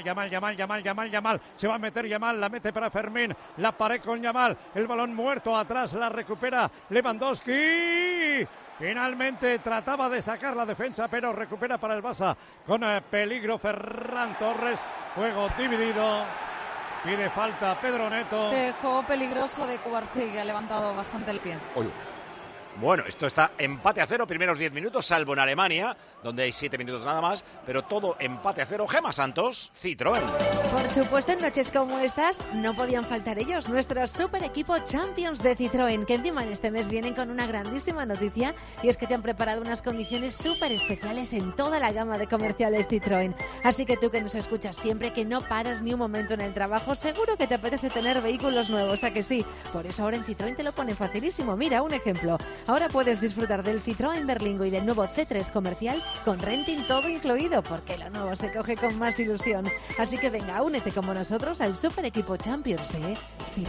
se va a meter Yamal, la mete para Fermín, la pared con Yamal, el balón muerto atrás, la recupera Lewandowski. Finalmente trataba de sacar la defensa, pero recupera para el Barça con peligro Ferran Torres. Juego dividido. Pide falta Pedro Neto. Juego peligroso de Cubarsí, que ha levantado bastante el pie. Bueno, esto está empate a 0, primeros 10 minutos, salvo en Alemania, donde hay 7 minutos nada más, pero todo empate a 0. Gemma Santos, Citroën. Por supuesto, en noches como estas no podían faltar ellos, nuestro super equipo Champions de Citroën, que encima en este mes vienen con una grandísima noticia, y es que te han preparado unas condiciones súper especiales en toda la gama de comerciales Citroën. Así que tú, que nos escuchas siempre, que no paras ni un momento en el trabajo, seguro que te apetece tener vehículos nuevos, ¿a que sí? Por eso ahora en Citroën te lo ponen facilísimo. Mira, un ejemplo. Ahora puedes disfrutar del Citroën Berlingo y del nuevo C3 comercial con renting todo incluido, porque lo nuevo se coge con más ilusión. Así que venga, únete como nosotros al super equipo Champions de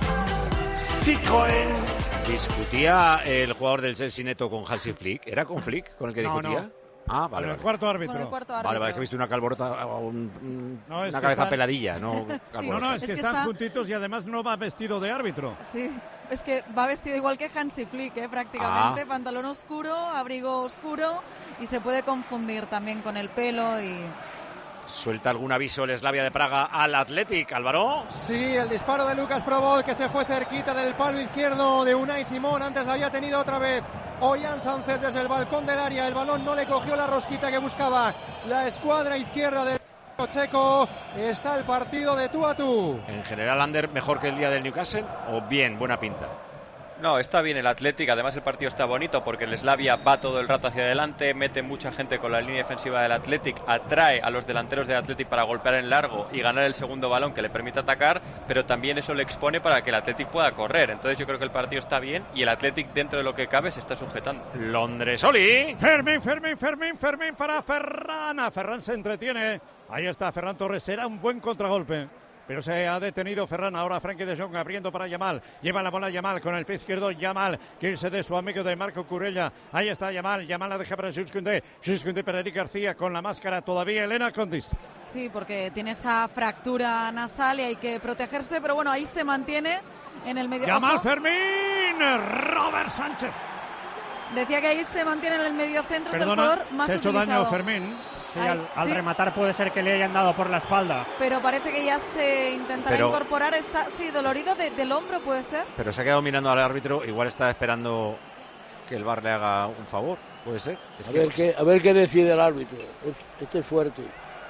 Citroën. Discutía el jugador del Chelsea Neto con Hansi Flick. ¿Era con Flick con el que discutía? No. Ah, vale. El cuarto árbitro. Vale, es que he visto una calborota, una cabeza peladilla, ¿no? No, es que están juntitos y además no va vestido de árbitro. Sí, es que va vestido igual que Hansi Flick, prácticamente. Pantalón oscuro, abrigo oscuro, y se puede confundir también con el pelo y... ¿Suelta algún aviso el Slavia de Praga al Athletic, Álvaro? Sí, el disparo de Lucas Probol, que se fue cerquita del palo izquierdo de Unai Simón. Antes la había tenido otra vez Ollán Sánchez desde el balcón del área. El balón no le cogió la rosquita que buscaba la escuadra izquierda del checo. Está el partido de tú a tú. En general, Ander, mejor que el día del Newcastle, o bien, buena pinta. No, está bien el Athletic, además el partido está bonito porque el Slavia va todo el rato hacia adelante, mete mucha gente con la línea defensiva del Athletic, atrae a los delanteros del Athletic para golpear en largo y ganar el segundo balón que le permite atacar, pero también eso le expone para que el Athletic pueda correr. Entonces yo creo que el partido está bien y el Athletic, dentro de lo que cabe, se está sujetando. Londres, Oli. Fermín para Ferran. Ferran se entretiene. Ahí está Ferran Torres, será un buen contragolpe. Pero se ha detenido Ferran. Ahora Frenkie de Jong abriendo para Yamal. Lleva la bola Yamal con el pie izquierdo. Yamal que irse de su amigo de Marco Curella. Ahí está Yamal. Yamal la deja para Jules Koundé. Jules Koundé para Eric García con la máscara todavía. Elena Condis. Sí, porque tiene esa fractura nasal y hay que protegerse. Pero bueno, ahí se mantiene en el medio. Yamal, Ojo. Fermín. Robert Sánchez. Decía que ahí se mantiene en el medio centro. Perdona, es el jugador más se ha hecho utilizado. daño Fermín. Sí, al rematar puede ser que le hayan dado por la espalda. Pero parece que ya se intentará Pero- incorporar. Está, sí, dolorido del hombro, puede ser. Pero se ha quedado mirando al árbitro, igual está esperando que el VAR le haga un favor, puede ser. Es A ver qué decide el árbitro. Este es fuerte.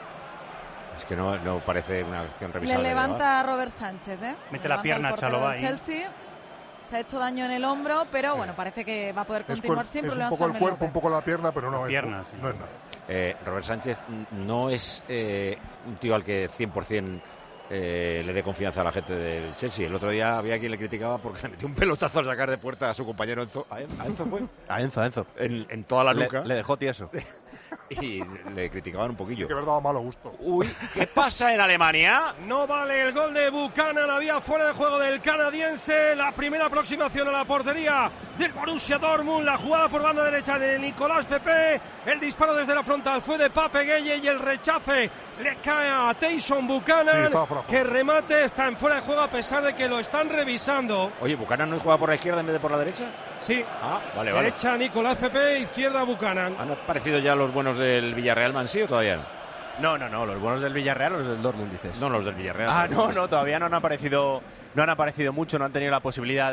Es que no parece una acción Le revisable. levanta a Robert Sánchez, ¿eh? Mete Le la levanta pierna el portero Chalobah del ahí. Chelsea. Se ha hecho daño en el hombro, pero bueno, parece que va a poder continuar sin es un problemas. poco el Fermín cuerpo, López. un poco la pierna, pero no, Pierna, sí. no es nada. Robert Sánchez no es un tío al que 100% le dé confianza a la gente del Chelsea. El otro día había quien le criticaba porque le metió un pelotazo al sacar de puerta a su compañero Enzo. ¿A Enzo fue? A Enzo. En toda la nuca. Le dejó tieso. Y le criticaban un poquillo. Que verdad, malo gusto. Uy, ¿qué pasa en Alemania? No vale el gol de Buchanan, había fuera de juego del canadiense. La primera aproximación a la portería del Borussia Dortmund. La jugada por banda derecha de Nicolás Pepe. El disparo desde la frontal fue de Pape Gueye y el rechace le cae a Tyson Buchanan. Sí, estaba fuera de juego. Que remate está en fuera de juego a pesar de que lo están revisando. Oye, ¿Buchanan no juega por la izquierda en vez de por la derecha? Sí. Ah, vale. Derecha Nicolás Pepe, izquierda Buchanan. ¿Han aparecido ya los buenos del Villarreal Mansí o todavía no? No, los buenos del Villarreal o los del Dortmund, dices. No, los del Villarreal. No, todavía no han aparecido mucho, no han tenido la posibilidad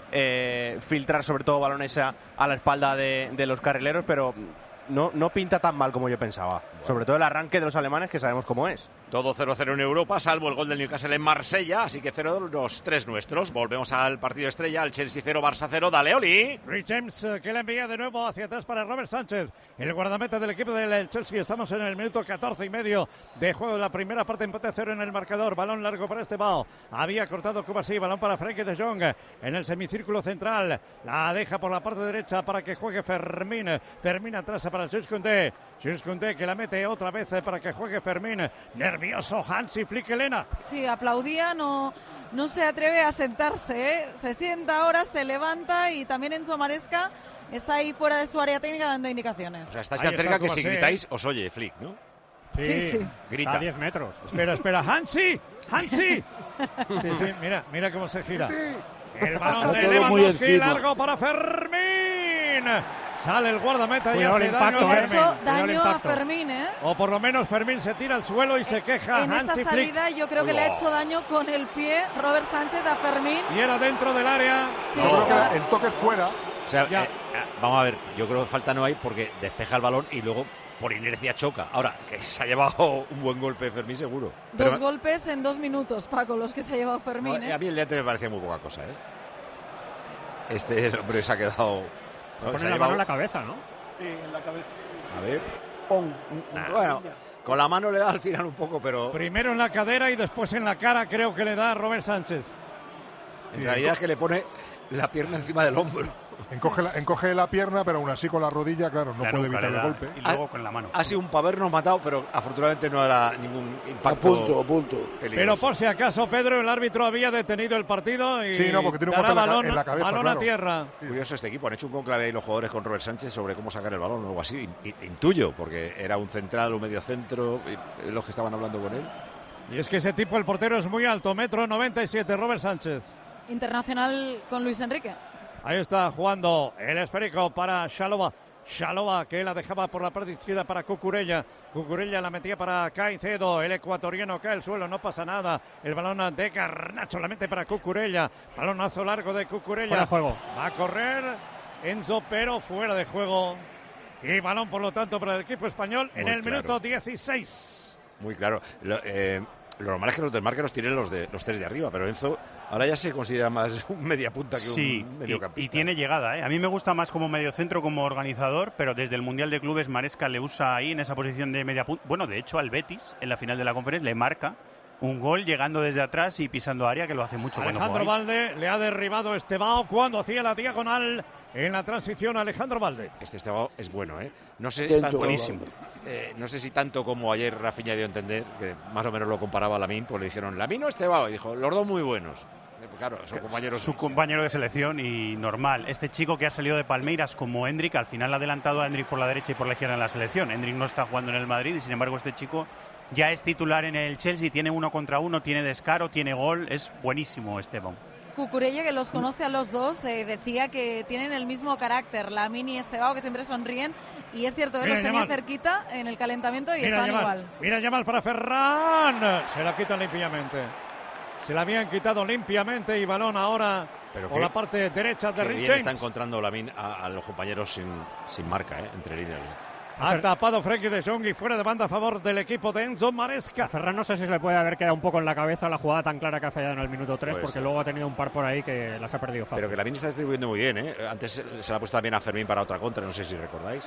de filtrar sobre todo balones a la espalda de los carrileros, pero no pinta tan mal como yo pensaba. Bueno. Sobre todo el arranque de los alemanes, que sabemos cómo es. Todo 0-0 en Europa, salvo el gol del Newcastle en Marsella, así que 0 los 3 nuestros. Volvemos al partido estrella, al Chelsea 0, Barça 0. Dale, Oli. Rich James que la envía de nuevo hacia atrás para Robert Sánchez, el guardameta del equipo del Chelsea. Estamos en el minuto 14 y medio de juego de la primera parte, empate 0 en el marcador. Balón largo para Estebao. Había cortado Kovacic, balón para Frenkie de Jong en el semicírculo central. La deja por la parte derecha para que juegue Fermín. Fermín atrás para Jules Koundé. Jules Koundé que la mete otra vez para que juegue Fermín. Nervioso Hansi Flick, Elena. Sí, aplaudía, no se atreve a sentarse, ¿eh? Se sienta ahora, se levanta y también Enzo Maresca está ahí fuera de su área técnica dando indicaciones. O sea, estáis tan cerca que si gritáis os oye Flick, ¿no? Sí. Grita. A 10 metros. Espera, Hansi. Sí, mira cómo se gira. El balón de Lewandowski largo para Fermín. Sale el guardameta y hace daño ha hecho daño a Fermín, ¿eh? O por lo menos Fermín se tira al suelo y se queja. En Hansi esta salida Flick. yo creo que le ha hecho daño con el pie Robert Sánchez a Fermín. Y era dentro del área. Sí, Yo creo que el toque fuera. O sea, vamos a ver, yo creo que falta no hay porque despeja el balón y luego por inercia choca. Ahora, que se ha llevado un buen golpe Fermín seguro. Dos golpes en 2 minutos, Paco, los que se ha llevado Fermín. A mí el día me parecía muy poca cosa, ¿eh? Este hombre se ha quedado... Se pone la mano en la cabeza, ¿no? Sí, en la cabeza. A ver. Bueno, con la mano le da al final un poco, pero... Primero en la cadera y después en la cara creo que le da a Robert Sánchez. En realidad es que le pone la pierna encima del hombro. Encoge la pierna, pero aún así con la rodilla, claro, no puede evitar el golpe. Y luego con la mano. Ha sido un para habernos matado, pero afortunadamente no era ningún impacto. A punto. Pero por si acaso, Pedro, el árbitro había detenido el partido y sí, no, porque tiene un dará golpe balón, en la cabeza, balón claro. a tierra. Curioso este equipo, han hecho un conclave ahí los jugadores con Robert Sánchez sobre cómo sacar el balón o algo así. Intuyo, porque era un central, un medio centro, los que estaban hablando con él. Y es que ese tipo, el portero, es muy alto, 1,97 m, Robert Sánchez. Internacional con Luis Enrique. Ahí está jugando el esférico para Chalobah, que la dejaba por la parte izquierda para Cucurella. Cucurella la metía para Caicedo. El ecuatoriano cae al suelo, no pasa nada. El balón de Garnacho la mete para Cucurella. Balonazo largo de Cucurella. Fuera de juego. Va a correr Enzo, pero fuera de juego. Y balón, por lo tanto, para el equipo español en el minuto 16. Muy claro. Lo normal es que los desmarques tienen los tres de arriba, pero Enzo ahora ya se considera más un media punta que un mediocampista. Y tiene llegada, ¿eh? A mí me gusta más como mediocentro, como organizador, pero desde el Mundial de Clubes Maresca le usa ahí en esa posición de media punta. Bueno, de hecho al Betis, en la final de la Conference, le marca un gol llegando desde atrás y pisando área, que lo hace mucho. Alejandro Valde le ha derribado Estevao cuando hacía la diagonal en la transición. Alejandro Valde. Este Estevao es bueno, ¿eh? No sé, Buenísimo. No sé si tanto como ayer Rafinha dio a entender, que más o menos lo comparaba a Lamine, pues le dijeron Lamine o Estevao, y dijo, los dos muy buenos. Claro, son compañeros. Su compañero de selección y normal. Este chico que ha salido de Palmeiras como Hendrik, al final ha adelantado a Hendrik por la derecha y por la izquierda en la selección. Hendrik no está jugando en el Madrid y sin embargo este chico ya es titular en el Chelsea, tiene 1 contra 1, tiene descaro, tiene gol, es buenísimo Esteban. Cucurella, que los conoce a los dos, decía que tienen el mismo carácter, Lamine y Estevao, que siempre sonríen, y es cierto que los tenía cerquita en el calentamiento y están igual. Mira Yamal para Ferran, se la quitan limpiamente. Se la habían quitado limpiamente y balón ahora por la parte derecha de Rich James. Está encontrando Lamine a los compañeros sin marca, entre líneas. Ha tapado Frenkie de Jong y fuera de banda a favor del equipo de Enzo Maresca. A Ferran no sé si se le puede haber quedado un poco en la cabeza la jugada tan clara que ha fallado en el minuto 3, porque luego ha tenido un par por ahí que las ha perdido fácil. Pero que Lamine está distribuyendo muy bien, ¿eh? Antes se la ha puesto también a Fermín para otra contra, no sé si recordáis.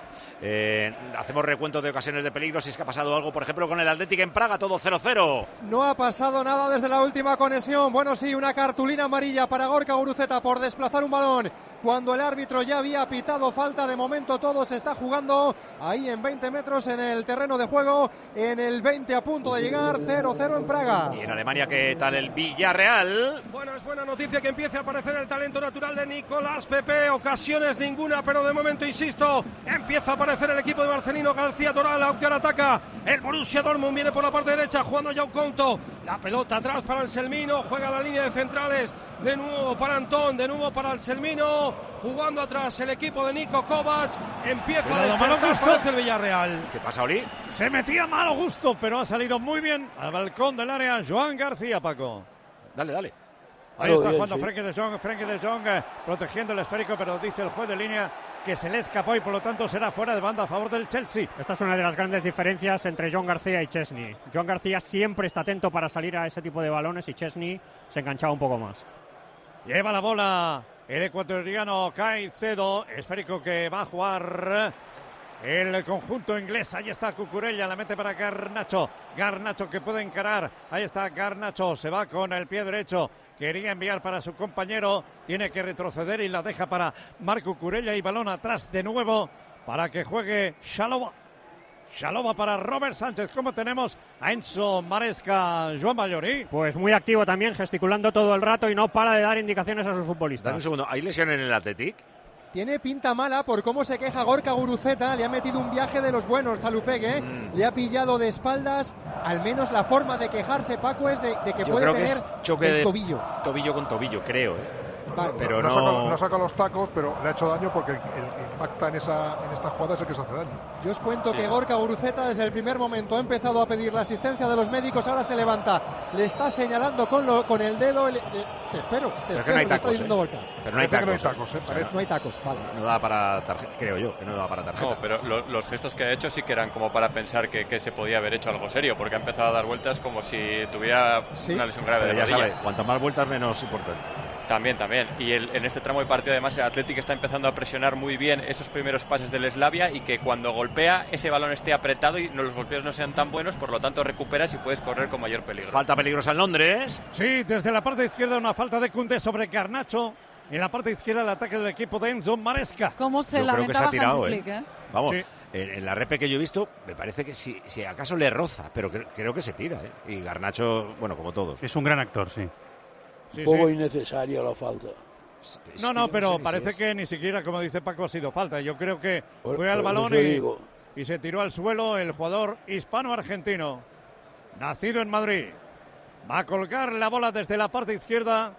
Hacemos recuento de ocasiones de peligro, si es que ha pasado algo, por ejemplo, con el Athletic en Praga, todo 0-0. No ha pasado nada desde la última conexión. Bueno, sí, una cartulina amarilla para Gorka Guruceta por desplazar un balón cuando el árbitro ya había pitado falta. De momento todo se está jugando ahí en 20 metros en el terreno de juego, en el 20 a punto de llegar, 0-0 en Praga. Y en Alemania, ¿qué tal el Villarreal? Bueno, es buena noticia que empiece a aparecer el talento natural de Nicolás Pepe. Ocasiones ninguna, pero de momento, insisto, empieza a aparecer el equipo de Marcelino García Toral, aunque ahora ataca el Borussia Dortmund, viene por la parte derecha jugando João Couto, la pelota atrás para Anselmino, juega la línea de centrales, de nuevo para Antón, de nuevo para Anselmino, jugando atrás el equipo de Niko Kovac, empieza a despertar, parece el Villarreal. ¿Qué pasa, Oli? Se metía a malo gusto, pero ha salido muy bien al balcón del área Joan García, Paco. Dale. Ahí está jugando Frenkie de Jong protegiendo el esférico, pero dice el juez de línea que se le escapó y por lo tanto será fuera de banda a favor del Chelsea. Esta es una de las grandes diferencias entre Joan García y Chesney. Joan García siempre está atento para salir a ese tipo de balones y Chesney se enganchaba un poco más. Lleva la bola el ecuatoriano Caicedo, esférico que va a jugar el conjunto inglés. Ahí está Cucurella, la mete para Garnacho que puede encarar, ahí está Garnacho, se va con el pie derecho, quería enviar para su compañero, tiene que retroceder y la deja para Marc Cucurella y balón atrás de nuevo para que juegue Xalova para Robert Sánchez. ¿Cómo tenemos a Enzo Maresca, Joan Mallorí? Pues muy activo también, gesticulando todo el rato y no para de dar indicaciones a sus futbolistas. Dame un segundo, ¿hay lesión en el Athletic? Tiene pinta mala por cómo se queja Gorka Guruceta. Le ha metido un viaje de los buenos, Chalupegue. Le ha pillado de espaldas. Al menos la forma de quejarse, Paco, es de que yo puede creo tener que es choque de tobillo. Tobillo con tobillo, creo. Vale. Pero no saca los tacos, pero le ha hecho daño porque el que impacta en esta jugada es el que se hace daño. Yo os cuento que Gorka Guruceta desde el primer momento ha empezado a pedir la asistencia de los médicos, ahora se levanta, le está señalando con el dedo. Te espero, que no hay tacos, Pero no hay tacos, no hay tacos, vale. No da para tarjeta, creo yo, que no da para tarjeta. No, pero los gestos que ha hecho sí que eran como para pensar que se podía haber hecho algo serio, porque ha empezado a dar vueltas como si tuviera una lesión grave pero de ya rodilla. sabe, cuanto más vueltas menos importante. También. Y en este tramo de partido además el Athletic está empezando a presionar muy bien esos primeros pases del Slavia y que cuando golpea ese balón esté apretado y los golpeos no sean tan buenos, por lo tanto recuperas y puedes correr con mayor peligro. Falta peligrosa en Londres. Sí, desde la parte izquierda una falta de Koundé sobre Garnacho. En la parte izquierda el ataque del equipo de Enzo Maresca. ¿Cómo se lamentaba Hansi Flick, Vamos, sí. En la repe que yo he visto, me parece que si acaso le roza, pero creo que se tira. Y Garnacho, bueno, como todos. Es un gran actor, sí. Un poco innecesaria la falta. No, pero parece que ni siquiera, como dice Paco, ha sido falta. Yo creo que fue al balón y se tiró al suelo el jugador hispano-argentino, nacido en Madrid. Va a colgar la bola desde la parte izquierda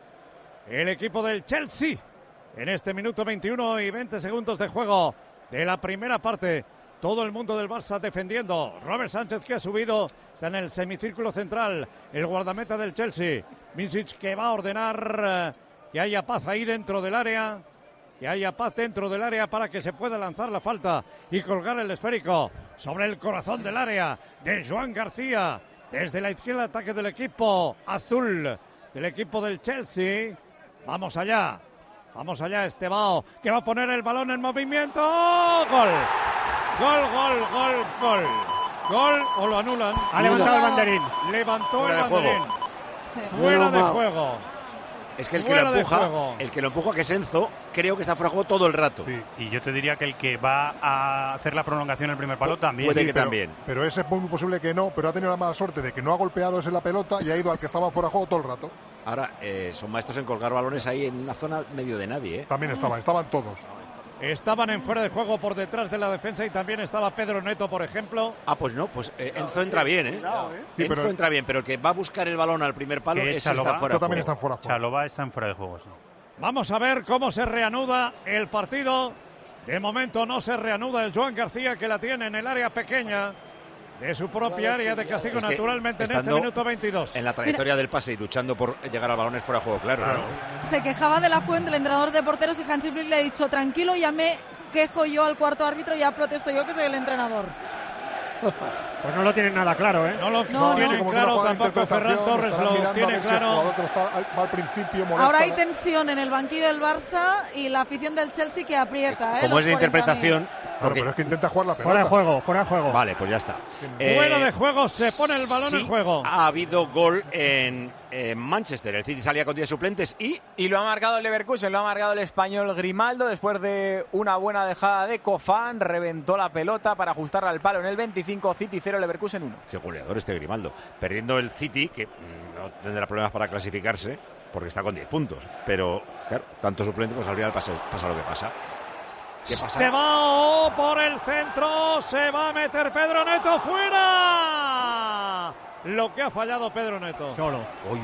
el equipo del Chelsea. En este minuto 21 y 20 segundos de juego de la primera parte. Todo el mundo del Barça defendiendo. Robert Sánchez, que ha subido, está en el semicírculo central. El guardameta del Chelsea, Misic, que va a ordenar que haya paz ahí dentro del área. Que haya paz dentro del área para que se pueda lanzar la falta y colgar el esférico sobre el corazón del área de Joan García. Desde la izquierda, ataque del equipo azul, del equipo del Chelsea. Vamos allá, Estebao, que va a poner el balón en movimiento. ¡Gol! Gol o lo anulan. Ha levantado el banderín. Levantó el banderín. Fuera de juego. Es que el que lo empuja, que es Enzo, creo que está fuera de juego todo el rato. Sí. Y yo te diría que el que va a hacer la prolongación en el primer palo también. Puede que también. Pero ese es muy posible que no, pero ha tenido la mala suerte de que no ha golpeado ese la pelota y ha ido al que estaba fuera de juego todo el rato. Ahora, son maestros en colgar balones ahí en una zona medio de nadie. También estaban todos. Estaban en fuera de juego por detrás de la defensa y también estaba Pedro Neto, por ejemplo. Pues no, Enzo entra bien, ¿eh? Sí, Enzo entra bien, pero el que va a buscar el balón al primer palo es está fuera de también juego. Está fuera de juego. Chalobah está en fuera de juego, sí. Vamos a ver cómo se reanuda el partido. De momento no se reanuda el Joan García, que la tiene en el área pequeña de su propia área de castigo, naturalmente, en este minuto 22. En la trayectoria del pase y luchando por llegar al balón es fuera de juego, claro. Se quejaba de la fuente el entrenador de porteros y Hansi Flick le ha dicho: tranquilo, ya me quejo yo al cuarto árbitro, ya protesto yo, que soy el entrenador. Pues no lo tienen nada claro, ¿eh? No lo tienen claro tampoco. Ferran Torres lo tiene claro. Al principio ahora hay tensión en el banquillo del Barça y la afición del Chelsea que aprieta. Como es de interpretación. Pero es que intenta jugar la pelota. Fuera de juego. Vale, pues ya está. Fuera de juego, se pone el balón en juego. Ha habido gol en Manchester. El City salía con 10 suplentes y lo ha marcado el Leverkusen, lo ha marcado el español Grimaldo después de una buena dejada de Cofán. Reventó la pelota para ajustarla al palo en el 25. City 0, Leverkusen 1. Qué goleador este Grimaldo. Perdiendo el City, que no tendrá problemas para clasificarse porque está con 10 puntos. Pero, claro, tanto suplente, pues al final pasa lo que pasa. Estebao por el centro, se va a meter Pedro Neto, fuera. Lo que ha fallado Pedro Neto. Solo.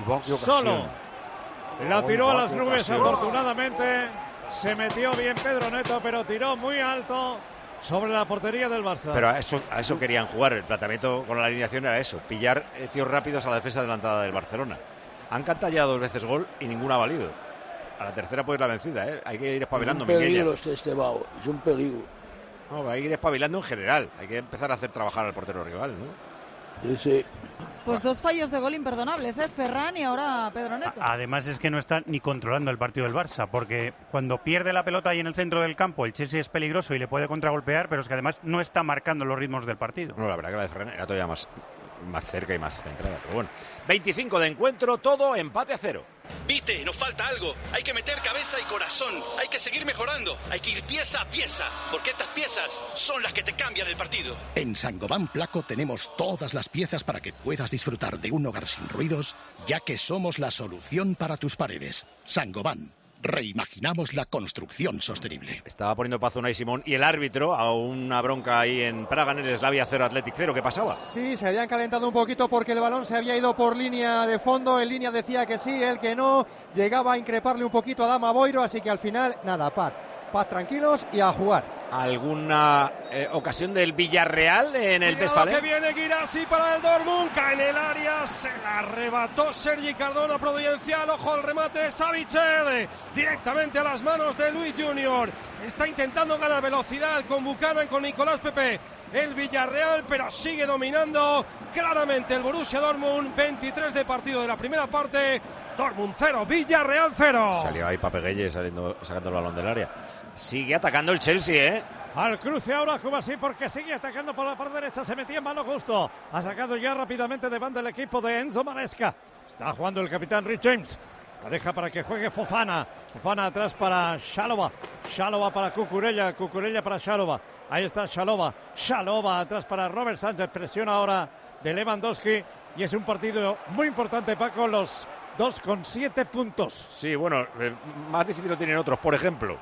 La tiró a las nubes, afortunadamente. Se metió bien Pedro Neto, pero tiró muy alto sobre la portería del Barça. Pero a eso querían jugar. El planteamiento con la alineación era eso: pillar tíos rápidos a la defensa adelantada del Barcelona. Han cantallado 2 veces gol y ninguna ha valido. A la tercera puede ir la vencida, ¿eh? Hay que ir espabilando. Es un peligro Estebao, es un peligro. No, hay que ir espabilando en general. Hay que empezar a hacer trabajar al portero rival, ¿no? Sí. Pues 2 fallos de gol imperdonables, Ferran y ahora Pedro Neto. Además es que no está ni controlando el partido del Barça, porque cuando pierde la pelota ahí en el centro del campo, el Chelsea es peligroso y le puede contragolpear, pero es que además no está marcando los ritmos del partido. No, la verdad que la de Ferran era todavía más cerca y más centrada, pero bueno. 25 de encuentro, todo empate a 0. Vite, nos falta algo. Hay que meter cabeza y corazón. Hay que seguir mejorando. Hay que ir pieza a pieza, porque estas piezas son las que te cambian el partido. En Saint-Gobain Placo tenemos todas las piezas para que puedas disfrutar de un hogar sin ruidos, ya que somos la solución para tus paredes. Saint-Gobain. Reimaginamos la construcción sostenible. Estaba poniendo paz Unai Simón y el árbitro a una bronca ahí en Praga, en el Slavia 0 Athletic 0. ¿Qué pasaba? Sí, se habían calentado un poquito porque el balón se había ido por línea de fondo. En línea decía que sí, él que no. Llegaba a increparle un poquito a Adama Boiro, así que al final, nada, paz tranquilos y a jugar. ¿Alguna ocasión del Villarreal en el Westfalen? Que viene Guirassi para el Dortmund, cae en el área, se la arrebató Sergi Cardona providencial, ojo al remate de Savitzer, directamente a las manos de Luis Junior. Está intentando ganar velocidad con Buchanan, con Nicolás Pepe, el Villarreal, pero sigue dominando claramente el Borussia Dortmund. 23 de partido de la primera parte, Dortmund 0, Villarreal 0. Salió ahí Papeguelle sacando el balón del área. Sigue atacando el Chelsea, ¿eh? Al cruce ahora Kubasi, porque sigue atacando por la parte derecha. Se metía en mano justo. Ha sacado ya rápidamente de banda el equipo de Enzo Maresca. Está jugando el capitán Rich James. La deja para que juegue Fofana. Fofana atrás para Chalobah. Chalobah para Cucurella. Cucurella para Chalobah. Ahí está Chalobah. Chalobah atrás para Robert Sánchez. Presión ahora de Lewandowski. Y es un partido muy importante, Paco. Los 2 con 7 puntos. Sí, bueno, más difícil lo tienen otros. Por ejemplo,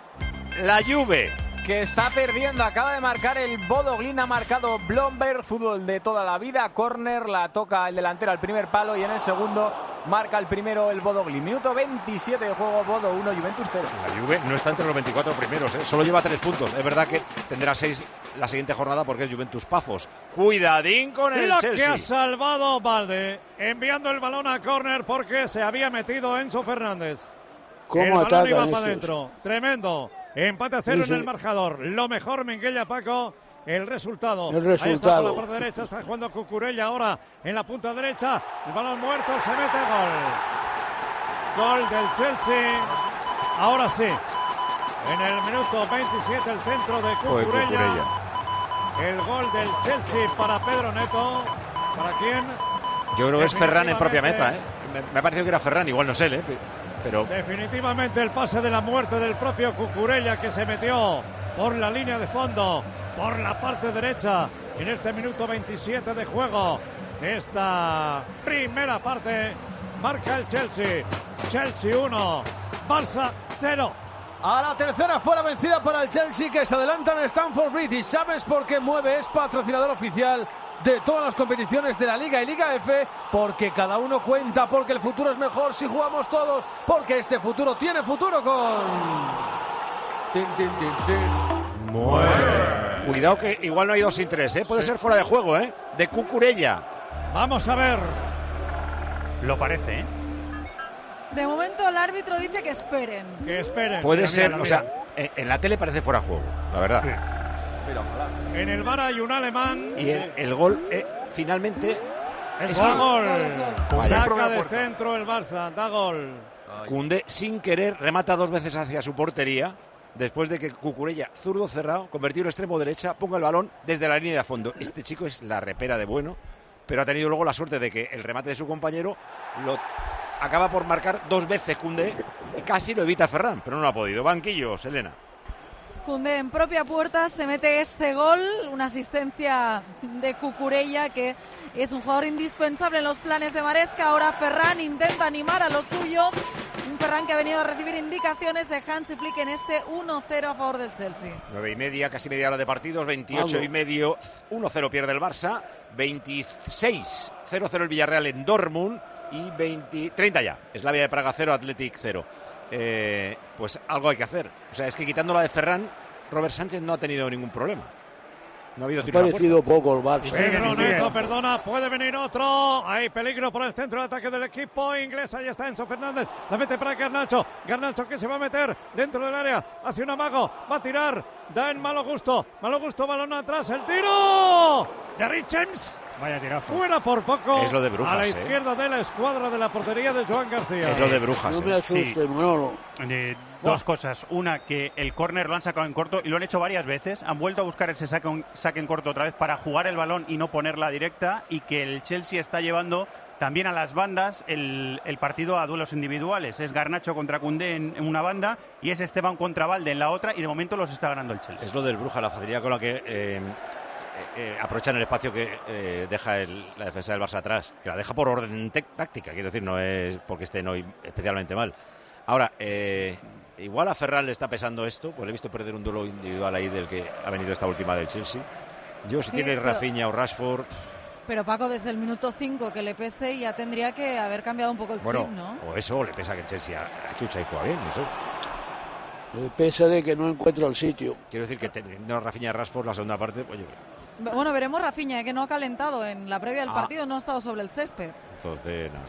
la Juve, que está perdiendo, acaba de marcar el Bodo Glimt, ha marcado Blomberg, fútbol de toda la vida, córner, la toca el delantero al primer palo y en el segundo marca el primero el Bodo Glimt. Minuto 27 de juego, Bodo 1, Juventus 0. La Juve no está entre los 24 primeros, solo lleva 3 puntos. Es verdad que tendrá 6 la siguiente jornada porque es Juventus Pafos. Cuidadín con el Chelsea. Que ha salvado Valde, enviando el balón a córner porque se había metido Enzo Fernández. El balón iba para adentro, tremendo. Empate a 0 en el marcador. Lo mejor, Minguella, Paco, el resultado. El resultado. Ahí está por la parte derecha, está jugando Cucurella ahora en la punta derecha. El balón muerto, se mete gol. Gol del Chelsea. Ahora sí. En el minuto 27 el centro de Cucurella. El gol del Chelsea para Pedro Neto. ¿Para quién? Yo creo que es Ferran en propia meta, ¿eh? Me ha parecido que era Ferran, igual no sé, ¿eh? Pero... Definitivamente el pase de la muerte del propio Cucurella, que se metió por la línea de fondo, por la parte derecha, en este minuto 27 de juego de esta primera parte. Marca el Chelsea. Chelsea 1, Barça 0. A la tercera fue la vencida para el Chelsea, que se adelanta en Stamford Bridge. ¿Y sabes por qué Mueve es patrocinador oficial de todas las competiciones de la Liga y Liga F? Porque cada uno cuenta, porque el futuro es mejor si jugamos todos, porque este futuro tiene futuro con... Mueve. Cuidado que igual no hay 2 sin 3, ¿eh? Puede ser fuera de juego, ¿eh? De Cucurella. Vamos a ver. Lo parece, ¿eh? De momento el árbitro dice que esperen. Que esperen. Puede ser, o sea, en la tele parece fuera de juego, la verdad. Mira, ojalá. En el VAR hay un alemán. Y el gol finalmente es gol. Saca de gol. centro el Barça, da gol. Koundé, sin querer, remata 2 veces hacia su portería, después de que Cucurella, zurdo cerrado, convertido en extremo derecha, ponga el balón desde la línea de fondo. Este chico es la repera de bueno, pero ha tenido luego la suerte de que el remate de su compañero lo acaba por marcar 2 veces Koundé, y casi lo evita Ferran, pero no lo ha podido. Banquillos, Elena. Koundé en propia puerta se mete este gol, una asistencia de Cucurella, que es un jugador indispensable en los planes de Maresca. Ahora Ferran intenta animar a los suyos, un Ferran que ha venido a recibir indicaciones de Hansi Flick en este 1-0 a favor del Chelsea. 9:30, casi media hora de partidos, 28:30, 1-0 pierde el Barça, 26, 0-0 el Villarreal en Dortmund y 30 ya, Slavia de Praga 0, Athletic 0. Pues algo hay que hacer. O sea, es que quitando la de Ferran, Robert Sánchez no ha tenido ningún problema. No ha habido tiro. Ha parecido poco el Barça. Pedro Neto, perdona, puede venir otro. Hay peligro por el centro del ataque del equipo inglés. Ahí está Enzo Fernández. La mete para Garnacho. Garnacho que se va a meter dentro del área. Hace un amago. Va a tirar. Da en malo gusto. Malo gusto, balón atrás. El tiro de Richards. Vaya tirazo. Fuera por poco. Es lo de Brujas, a la izquierda de la escuadra de la portería de Joan García. Es lo de Brujas. No me asustes, Manolo. Dos cosas. Una, que el córner lo han sacado en corto y lo han hecho varias veces. Han vuelto a buscar ese saque en corto otra vez para jugar el balón y no ponerla directa. Y que el Chelsea está llevando también a las bandas el partido a duelos individuales. Es Garnacho contra Koundé en una banda y es Esteban contra Valde en la otra. Y de momento los está ganando el Chelsea. Es lo del Brujas, la facilidad con la que aprovechan el espacio que deja la defensa del Barça atrás. Que la deja por orden táctica, quiero decir, no es porque estén hoy especialmente mal. Ahora, igual a Ferran le está pesando esto, pues le he visto perder un duelo individual ahí del que ha venido esta última del Chelsea. Yo, si tiene Rafinha o Rashford... Pero Paco, desde el minuto 5 que le pese, ya tendría que haber cambiado un poco el chip, ¿no? O eso, o le pesa que el Chelsea chucha y juega bien, no sé. Le pesa de que no encuentra el sitio. Quiero decir que teniendo Rafinha y Rashford la segunda parte, oye... Bueno, veremos Rafinha, que no ha calentado en la previa del partido, no ha estado sobre el césped. Entonces, no.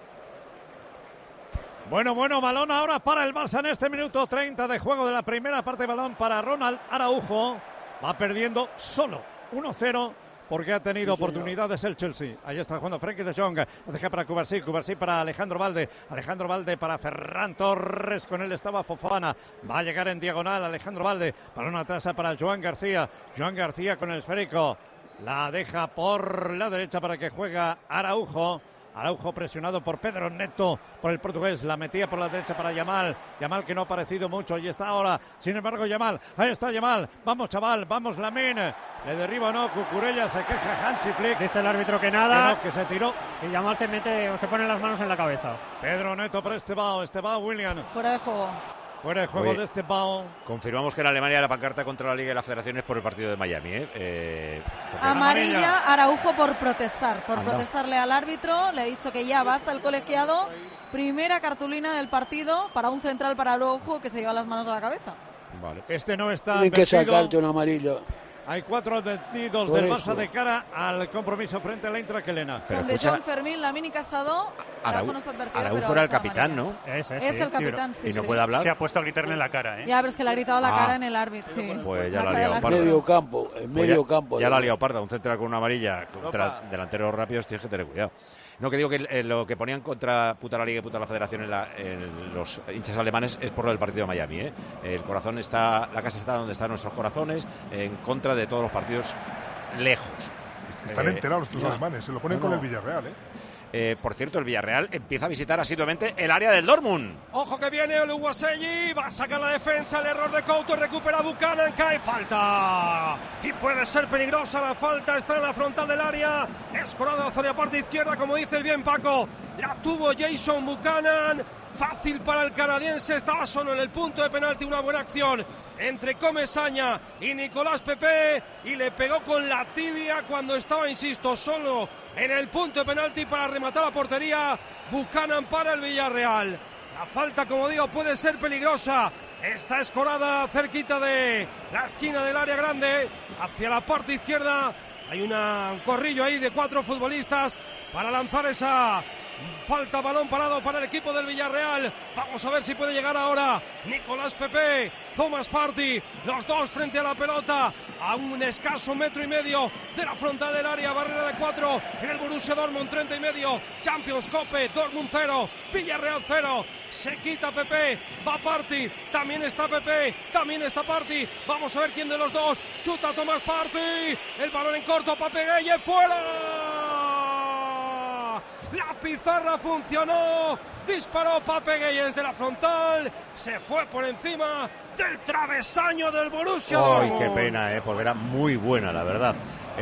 Bueno, balón ahora para el Barça en este minuto 30 de juego de la primera parte. Balón para Ronald Araujo. Va perdiendo solo 1-0 porque ha tenido oportunidades el Chelsea. Ahí está jugando Frenkie de Jong. Lo deja para Cubarsí para Alejandro Valde para Ferran Torres. Con él estaba Fofana. Va a llegar en diagonal Alejandro Valde. Balón atrás para Joan García. Joan García con el esférico. La deja por la derecha para que juega Araujo. Araujo presionado por Pedro Neto, por el portugués, la metía por la derecha para Yamal, que no ha aparecido mucho, y está ahora, sin embargo Yamal, ahí está Yamal, vamos chaval, vamos Lamine, le derriba o no, Cucurella, se queja Hansi Flick. Dice el árbitro que nada, que se tiró. Y Yamal se mete o se pone las manos en la cabeza. Pedro Neto para Estebao William. Fuera de juego. Fuera de juego de Estebao. Confirmamos que en Alemania la pancarta contra la Liga y las Federaciones por el partido de Miami. Amarilla Araujo por protestarle al árbitro. Le he dicho que ya basta el colegiado. Primera cartulina del partido para un central para Araujo que se lleva las manos a la cabeza. Vale. Este no está Tienen que sacarte una amarilla. Hay 4 advertidos del Barça de cara al compromiso frente a la Eintracht Helena. Son de John Fermín, Lamine Castado. Araujo era el capitán, ¿no? Es el capitán, sí. ¿Y no puede hablar? Se ha puesto a gritarle en la cara, ¿eh? Ya, pero es que le ha gritado la cara en el árbitro, sí. Pues ya la ha liado parda. Medio campo. Ya la ha liado parda. Un central con una amarilla contra delanteros rápidos, tienes que tener cuidado. No, que digo que lo que ponían contra puta la Liga y puta la Federación en los hinchas alemanes es por lo del partido de Miami, ¿eh? La casa está donde están nuestros corazones, en contra de todos los partidos lejos. Están enterados estos alemanes, se lo ponen con el Villarreal, ¿eh? Por cierto, el Villarreal empieza a visitar asiduamente el área del Dortmund. Ojo que viene Oluwaseyi, va a sacar la defensa, el error de Couto, recupera Buchanan, cae falta. Y puede ser peligrosa la falta, está en la frontal del área, escorada hacia la parte izquierda, como dice el bien Paco. La tuvo Jason Buchanan, fácil para el canadiense, estaba solo en el punto de penalti, una buena acción entre Comesaña y Nicolás Pepe, y le pegó con la tibia cuando estaba, insisto, solo en el punto de penalti para rematar la portería. Buchanan para el Villarreal. La falta, como digo, puede ser peligrosa. Está escorada cerquita de la esquina del área grande, hacia la parte izquierda. Hay un corrillo ahí de 4 futbolistas para lanzar esa falta, balón parado para el equipo del Villarreal. Vamos a ver si puede llegar ahora Nicolás Pepe, Thomas Partey, los dos frente a la pelota, a un escaso 1,5 metros de la frontal del área, barrera de 4 en el Borussia Dortmund, 30,5, Champions Cope, Dortmund 0, Villarreal 0, se quita Pepe, va Partey, también está Pepe, también está Partey, vamos a ver quién de los dos, chuta Thomas Partey, el balón en corto, Pape Gueye, fuera. La pizarra funcionó, disparó Pape Gueye desde la frontal, se fue por encima del travesaño del Borussia Dortmund. ¡Ay, qué pena, porque era muy buena, la verdad!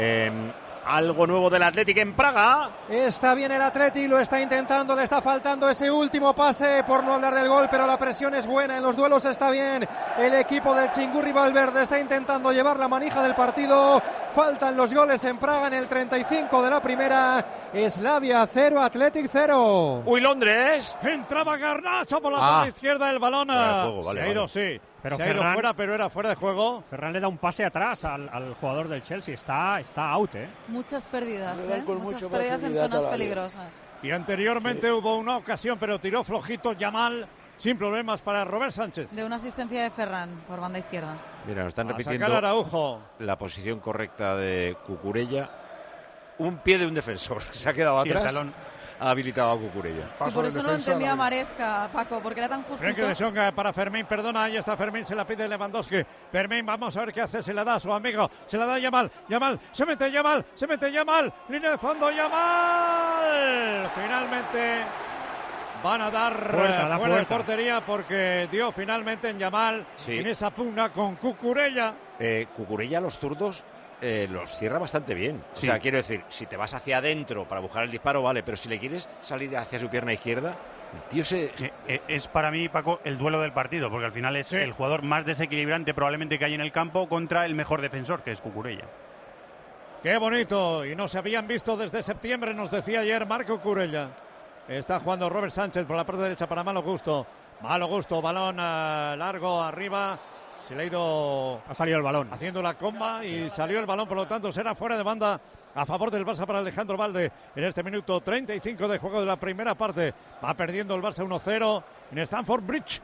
Algo nuevo del Athletic en Praga. Está bien el Athletic, lo está intentando, le está faltando ese último pase por no hablar del gol, pero la presión es buena, en los duelos está bien. El equipo del Chingurri Valverde está intentando llevar la manija del partido. Faltan los goles en Praga en el 35 de la primera. Slavia 0, Athletic 0. ¡Uy, Londres! Entraba Garnacho por la parte izquierda del balón. Juego, se ha ido, sí. Pero se ha ido fuera, pero era fuera de juego. Ferran le da un pase atrás al jugador del Chelsea. Está out, ¿eh? Muchas pérdidas, muchas pérdidas en zonas peligrosas. Y anteriormente hubo una ocasión, pero tiró flojito Yamal, sin problemas para Robert Sánchez. De una asistencia de Ferran por banda izquierda. Mira, nos están repitiendo la posición correcta de Cucurella. Un pie de un defensor, se ha quedado atrás. Ha habilitado a Cucurella. Sí, por eso no lo entendía Maresca, Paco, porque era tan justito. Que de para Fermín, perdona, ahí está Fermín, se la pide Lewandowski. Fermín, vamos a ver qué hace, se la da a su amigo, se la da a Yamal, se mete Yamal, línea de fondo, Yamal. Finalmente van a dar fuera de portería porque dio finalmente en Yamal, en esa pugna con Cucurella. Cucurella, los zurdos los cierra bastante bien. Sí. O sea, quiero decir, si te vas hacia adentro para buscar el disparo, vale, pero si le quieres salir hacia su pierna izquierda, el tío es para mí, Paco, el duelo del partido, porque al final es el jugador más desequilibrante probablemente que hay en el campo contra el mejor defensor, que es Cucurella. Qué bonito, y no se habían visto desde septiembre, nos decía ayer Marco Cucurella. Está jugando Robert Sánchez por la parte derecha para Malo Gusto, balón largo arriba. Se le ha salido el balón. Haciendo la comba y salió el balón, por lo tanto será fuera de banda a favor del Barça para Alejandro Balde. En este minuto 35 de juego de la primera parte. Va perdiendo el Barça 1-0 en Stamford Bridge.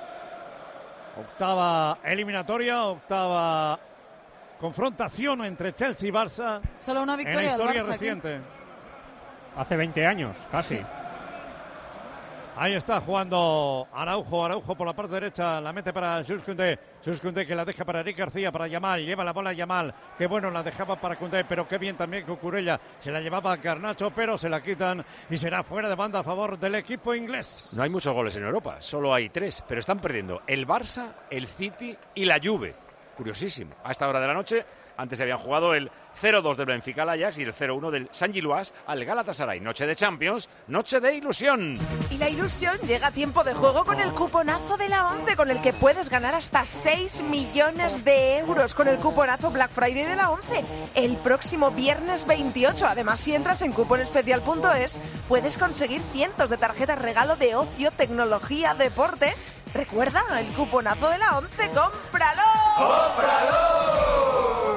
Octava eliminatoria, octava confrontación entre Chelsea y Barça. Solo una victoria en la historia Barça reciente. Aquí. Hace 20 años, casi. Sí. Ahí está jugando Araujo por la parte derecha, la mete para Jules Koundé que la deja para Eric García, para Yamal, lleva la bola Yamal, que bueno, la dejaba para Koundé, pero qué bien también Cucurella, se la llevaba a Garnacho, pero se la quitan y será fuera de banda a favor del equipo inglés. No hay muchos goles en Europa, solo hay 3, pero están perdiendo el Barça, el City y la Juve. Curiosísimo, a esta hora de la noche. Antes se habían jugado el 0-2 del Benfica al Ajax y el 0-1 del San Gilois al Galatasaray. Noche de Champions, noche de ilusión. Y la ilusión llega a tiempo de juego con el cuponazo de la 11, con el que puedes ganar hasta 6 millones de euros con el cuponazo Black Friday de la 11. El próximo viernes 28. Además, si entras en cuponespecial.es, puedes conseguir cientos de tarjetas regalo de ocio, tecnología, deporte. Recuerda, el cuponazo de la 11, ¡cómpralo! ¡Cómpralo!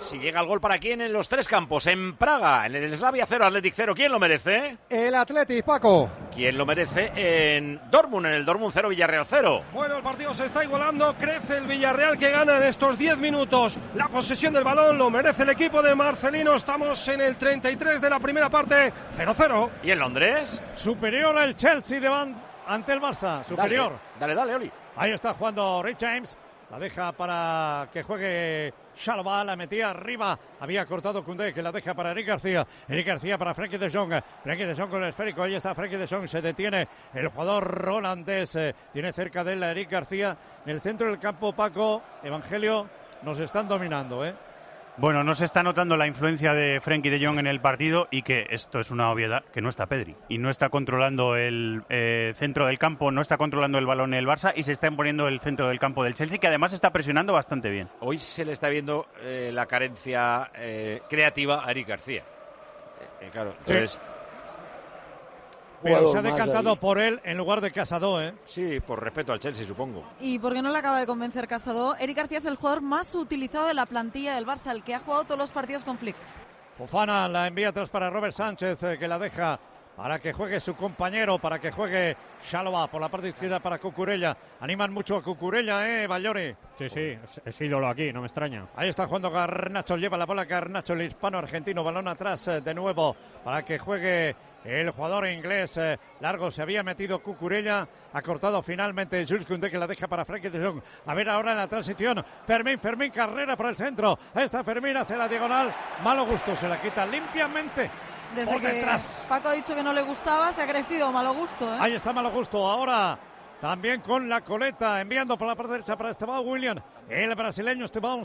si llega el gol para quién en los tres campos. En Praga, en el Slavia 0, Athletic 0. ¿Quién lo merece? El Athletic, Paco. ¿Quién lo merece? En Dortmund, en el Dortmund 0, Villarreal 0. Bueno, el partido se está igualando. Crece el Villarreal, que gana en estos 10 minutos. La posesión del balón lo merece el equipo de Marcelino. Estamos en el 33 de la primera parte. 0-0. ¿Y en Londres? Superior el Chelsea ante el Barça. Superior. Dale, Oli. Ahí está jugando Rich James. La deja para que juegue Chalobah, la metía arriba. Había cortado Koundé, que la deja para Eric García. Eric García para Frenkie de Jong. Frenkie de Jong con el esférico. Ahí está Frenkie de Jong. Se detiene el jugador holandés. Tiene cerca de él a Eric García. En el centro del campo, Paco, Evangelio, nos están dominando, ¿eh? Bueno, no se está notando la influencia de Frenkie de Jong en el partido y que esto es una obviedad, que no está Pedri y no está controlando el centro del campo, no está controlando el balón el Barça y se está imponiendo el centro del campo del Chelsea, que además está presionando bastante bien. Hoy se le está viendo la carencia creativa a Eric García. Claro, entonces... Sí. Pero se ha decantado por él en lugar de Casado, ¿eh? Sí, por respeto al Chelsea, supongo. ¿Y por qué no le acaba de convencer Casado? Eric García es el jugador más utilizado de la plantilla del Barça, el que ha jugado todos los partidos con Flick. Fofana la envía atrás para Robert Sánchez, que la deja para que juegue su compañero, para que juegue Chalobah por la parte izquierda para Cucurella. Animan mucho a Cucurella, Ballori. Sí, es ídolo aquí, no me extraña. Ahí está jugando Garnacho, lleva la bola Garnacho, el hispano-argentino, balón atrás de nuevo para que juegue el jugador inglés. Largo, se había metido Cucurella, ha cortado finalmente Jules Koundé, que la deja para Frenkie de Jong. A ver ahora en la transición, Fermín, carrera por el centro. Ahí está Fermín, hace la diagonal, Malo Gusto, se la quita limpiamente. Desde por que detrás. Paco ha dicho que no le gustaba, se ha crecido Malo Gusto, ¿eh? Ahí está Malo Gusto, ahora también con la coleta, enviando por la parte derecha para Estevão William, el brasileño Estevão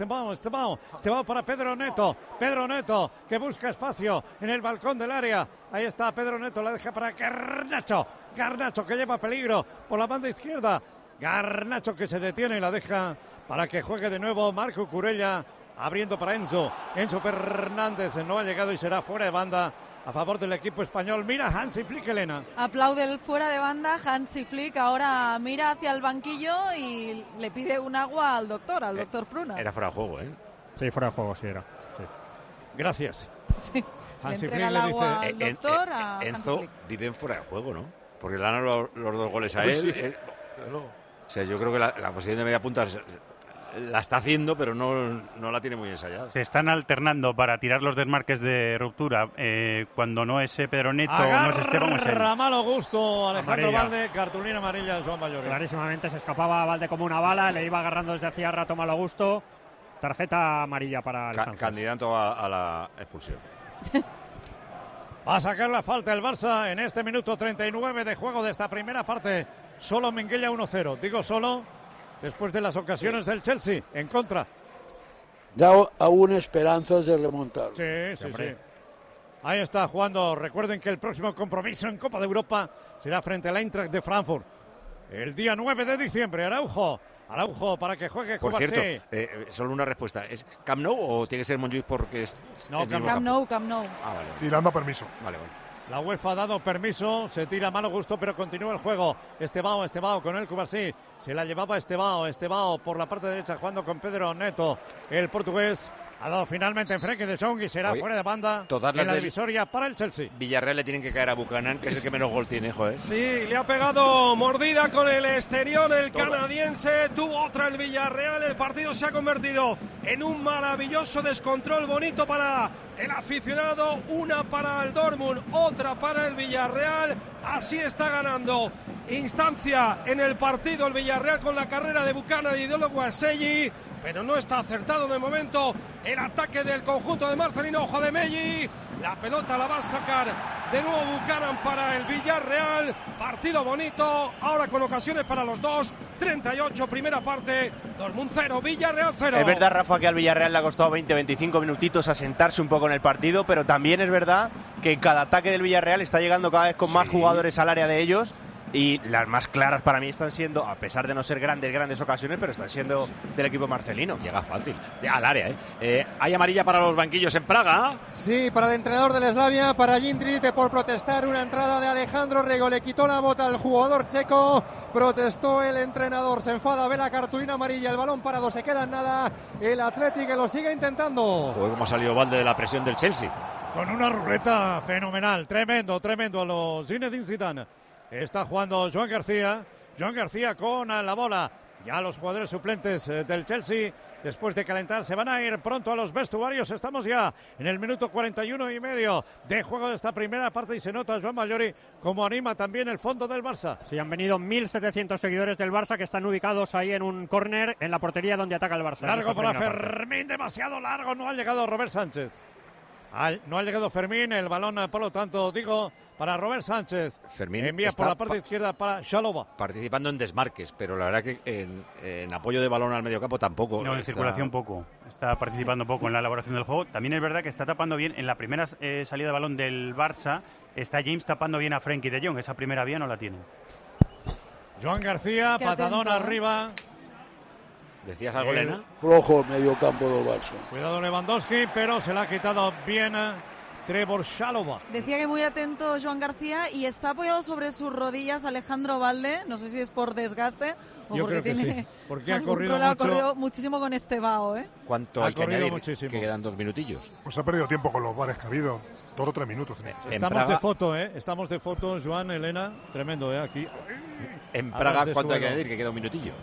para Pedro Neto, que busca espacio en el balcón del área. Ahí está Pedro Neto, la deja para Garnacho, que lleva peligro por la banda izquierda. Garnacho, que se detiene y la deja para que juegue de nuevo Marco Cucurella, abriendo para Enzo Fernández, no ha llegado y será fuera de banda a favor del equipo español. Mira Hansi Flick, Elena. Aplaude el fuera de banda Hansi Flick, ahora mira hacia el banquillo y le pide un agua al doctor Pruna. Era fuera de juego, ¿eh? Sí, fuera de juego, sí era. Sí. Gracias. Sí. Hansi le entrega el agua al doctor a Enzo Hansi Flick. vive en fuera de juego, ¿no? Porque le dan los dos goles a él. Sí. O sea, yo creo que la posición de media punta la está haciendo, pero no la tiene muy ensayada. Se están alternando para tirar los desmarques de ruptura. Cuando no es Pedro Neto, no es Esteban, es él. Malo Gusto, Alejandro Amarilla. Valde, cartulina amarilla de Joan Ballori. Clarísimamente se escapaba Valde como una bala, le iba agarrando desde hacía rato Malo Gusto. Tarjeta amarilla para el francés. Candidato a la expulsión. Va a sacar la falta el Barça en este minuto 39 de juego de esta primera parte. Solo Minguella 1-0. Digo solo después de las ocasiones del Chelsea en contra. Da aún esperanzas de remontar. Sí. Ahí está jugando. Recuerden que el próximo compromiso en Copa de Europa será frente al Eintracht de Frankfurt el día 9 de diciembre. Araujo para que juegue Por Cubarsí. cierto, solo una respuesta. ¿Es Camp Nou o tiene que ser Montjuïc porque es No, el mismo Camp campo? Nou. Ah, vale. Sí, le han dado permiso. Vale. La UEFA ha dado permiso, se tira a Malo Gusto, pero continúa el juego. Estevão con el Cubarsí. Se la llevaba Estevão por la parte derecha jugando con Pedro Neto. El portugués ha dado finalmente en Frenkie de Jong y será fuera de banda todas en las la del divisoria para el Chelsea. Villarreal le tienen que caer a Buchanan, que es el que menos gol tiene, joder. Sí, le ha pegado mordida con el exterior el canadiense. Tuvo otra el Villarreal. El partido se ha convertido en un maravilloso descontrol bonito para el aficionado. Una para el Dortmund, otra para el Villarreal. Así está ganando instancia en el partido el Villarreal con la carrera de Buchanan y de Guaselli, pero no está acertado de momento el ataque del conjunto de Marcelino. Ojo de Melli, la pelota la va a sacar de nuevo Buchanan para el Villarreal. Partido bonito, ahora con ocasiones para los dos. 38 primera parte, Dortmund 0, Villarreal 0. Es verdad, Rafa, que al Villarreal le ha costado 20-25 minutitos asentarse un poco en el partido, pero también es verdad que cada ataque del Villarreal está llegando cada vez con más jugadores al área de ellos Y las más claras para mí están siendo, a pesar de no ser grandes ocasiones, pero están siendo del equipo marcelino. Llega fácil, al área, ¿Hay amarilla para los banquillos en Praga? Sí, para el entrenador del Slavia, para Jindřich, por protestar una entrada de Alejandro Rego. Le quitó la bota al jugador checo, protestó el entrenador, se enfada, ve la cartulina amarilla, el balón parado, se queda en nada. El Athletic que lo sigue intentando. Joder, cómo ha salido Valde de la presión del Chelsea. Con una ruleta fenomenal, tremendo a los Zinedine Zidane. Está jugando Joan García con la bola. Ya los jugadores suplentes del Chelsea, después de calentar, se van a ir pronto a los vestuarios. Estamos ya en el minuto 41 y medio de juego de esta primera parte y se nota Joan Mallori como anima también el fondo del Barça. Sí, han venido 1.700 seguidores del Barça que están ubicados ahí en un córner en la portería donde ataca el Barça. Largo para Fermín, demasiado largo, no ha llegado Robert Sánchez. No ha llegado Fermín, el balón, por lo tanto, digo, para Robert Sánchez. Fermín envía por la parte izquierda para Chalobah. Participando en desmarques, pero la verdad que en apoyo de balón al mediocampo tampoco. No, en circulación poco. Está participando poco en la elaboración del juego. También es verdad que está tapando bien. En la primera salida de balón del Barça, está James tapando bien a Frenkie de Jong. Esa primera vía no la tiene. Joan García, patadón arriba. ¿Decías algo, Elena? Flojo medio campo del Barça. Cuidado Lewandowski, pero se la ha quitado bien Trevor Chalobah. Decía que muy atento Joan García y está apoyado sobre sus rodillas Alejandro Valde. No sé si es por desgaste o yo porque creo que tiene. Sí, porque ha corrido mucho. Ha corrido muchísimo con Estebao, ¿Cuánto hay que añadir? Muchísimo. Que quedan 2 minutillos. Pues ha perdido tiempo con los bares que ha habido. 2 o 3 minutos. Estamos de foto, Estamos de foto, Joan, Elena. Tremendo, aquí. En Praga, ¿cuánto hay que añadir? Que queda un minutillo.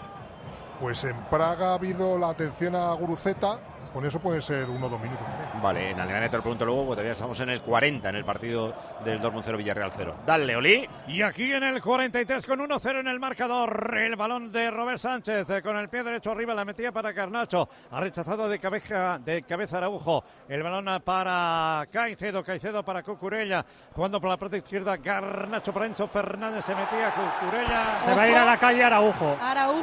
Pues en Praga ha habido la atención a Guruceta, con eso puede ser 1 o 2 minutos. Vale, en Alemania te lo pregunto luego, porque todavía estamos en el 40 en el partido del Dortmund 0 Villarreal 0. Dale, Oli. Y aquí en el 43 con 1-0 en el marcador, el balón de Robert Sánchez con el pie derecho arriba, la metía para Garnacho, ha rechazado de cabeza Araujo, el balón para Caicedo para Cucurella, jugando por la parte izquierda, Garnacho para Enzo Fernández, se metía Cucurella. Se va a ir a la calle Araujo.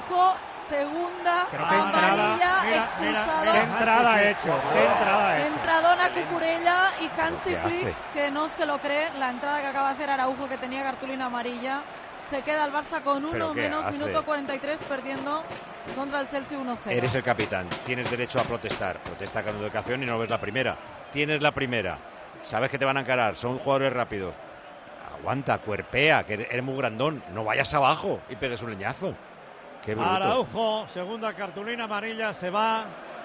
Segunda pero qué amarilla, expulsado. ¿Qué entrada ha hecho? Entradona Cucurella y Hansi Flick, que no se lo cree, la entrada que acaba de hacer Araujo, que tenía cartulina amarilla. Se queda el Barça con 1 menos, minuto 43, perdiendo contra el Chelsea 1-0. Eres el capitán, tienes derecho a protestar. Protesta con educación y no ves la primera. Tienes la primera, sabes que te van a encarar, son jugadores rápidos. Aguanta, cuerpea, que eres muy grandón. No vayas abajo y pegues un leñazo. Araujo, segunda cartulina amarilla, se va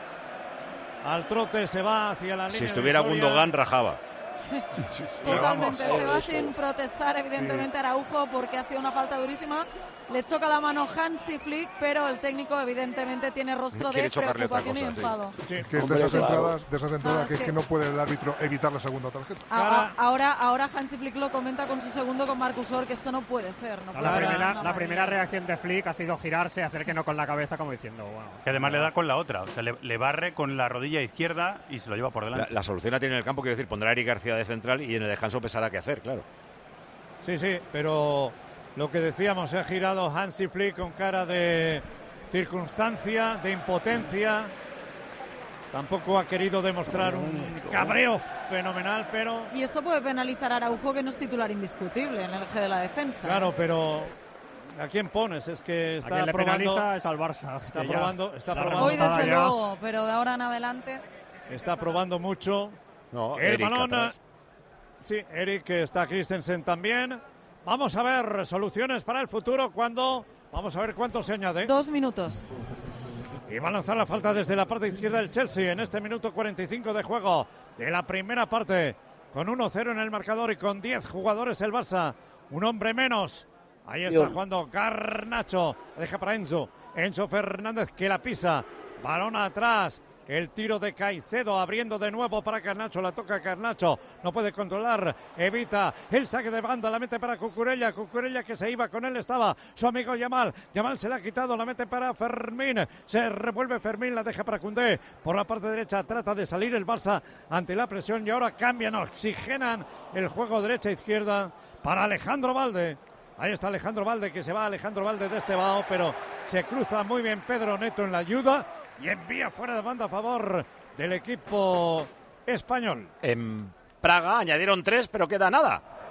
al trote, se va hacia la línea. Si estuviera Gundogan, rajaba. Sí, totalmente, se va sin protestar evidentemente Araujo porque ha sido una falta durísima. Le choca la mano Hansi Flick, pero el técnico evidentemente tiene rostro de preocupación y enfado. Sí. Es que de esas entradas que es que no puede el árbitro evitar la segunda tarjeta. Ahora Hansi Flick lo comenta con su segundo con Marcus Orr, que esto no puede ser. La primera reacción de Flick ha sido girarse, hacer que no con la cabeza, como diciendo, bueno. Que además le da con la otra, o sea, le barre con la rodilla izquierda y se lo lleva por delante. La solución la tiene en el campo, quiero decir, pondrá a Eric García de central y en el descanso pensará qué hacer, claro. Sí, pero lo que decíamos, se ha girado Hansi Flick con cara de circunstancia, de impotencia. Tampoco ha querido demostrar un cabreo fenomenal, pero... Y esto puede penalizar a Araujo, que no es titular indiscutible en el eje de la defensa. Claro, pero ¿a quién pones? Es que está probando... penaliza es al Barça. Está probando hoy desde luego, pero de ahora en adelante... Está probando mucho. No, el Eric balón... atrás. Sí, Eric, está Christensen también. Vamos a ver soluciones para el futuro cuando... Vamos a ver cuánto se añade. 2 minutos. Y va a lanzar la falta desde la parte izquierda del Chelsea en este minuto 45 de juego de la primera parte. Con 1-0 en el marcador y con 10 jugadores el Barça. Un hombre menos. Ahí está jugando Garnacho. Deja para Enzo. Enzo Fernández que la pisa. Balón atrás. El tiro de Caicedo abriendo de nuevo para Garnacho, la toca Garnacho, no puede controlar, evita el saque de banda, la mete para Cucurella que se iba, con él estaba su amigo Yamal se la ha quitado, la mete para Fermín, se revuelve Fermín, la deja para Koundé, por la parte derecha trata de salir el Barça ante la presión y ahora cambian, oxigenan el juego derecha-izquierda para Alejandro Valde. Ahí está Alejandro Valde, que se va Alejandro Valde de Estebao, pero se cruza muy bien Pedro Neto en la ayuda y envía fuera de banda a favor del equipo español. En Praga añadieron 3, pero queda nada.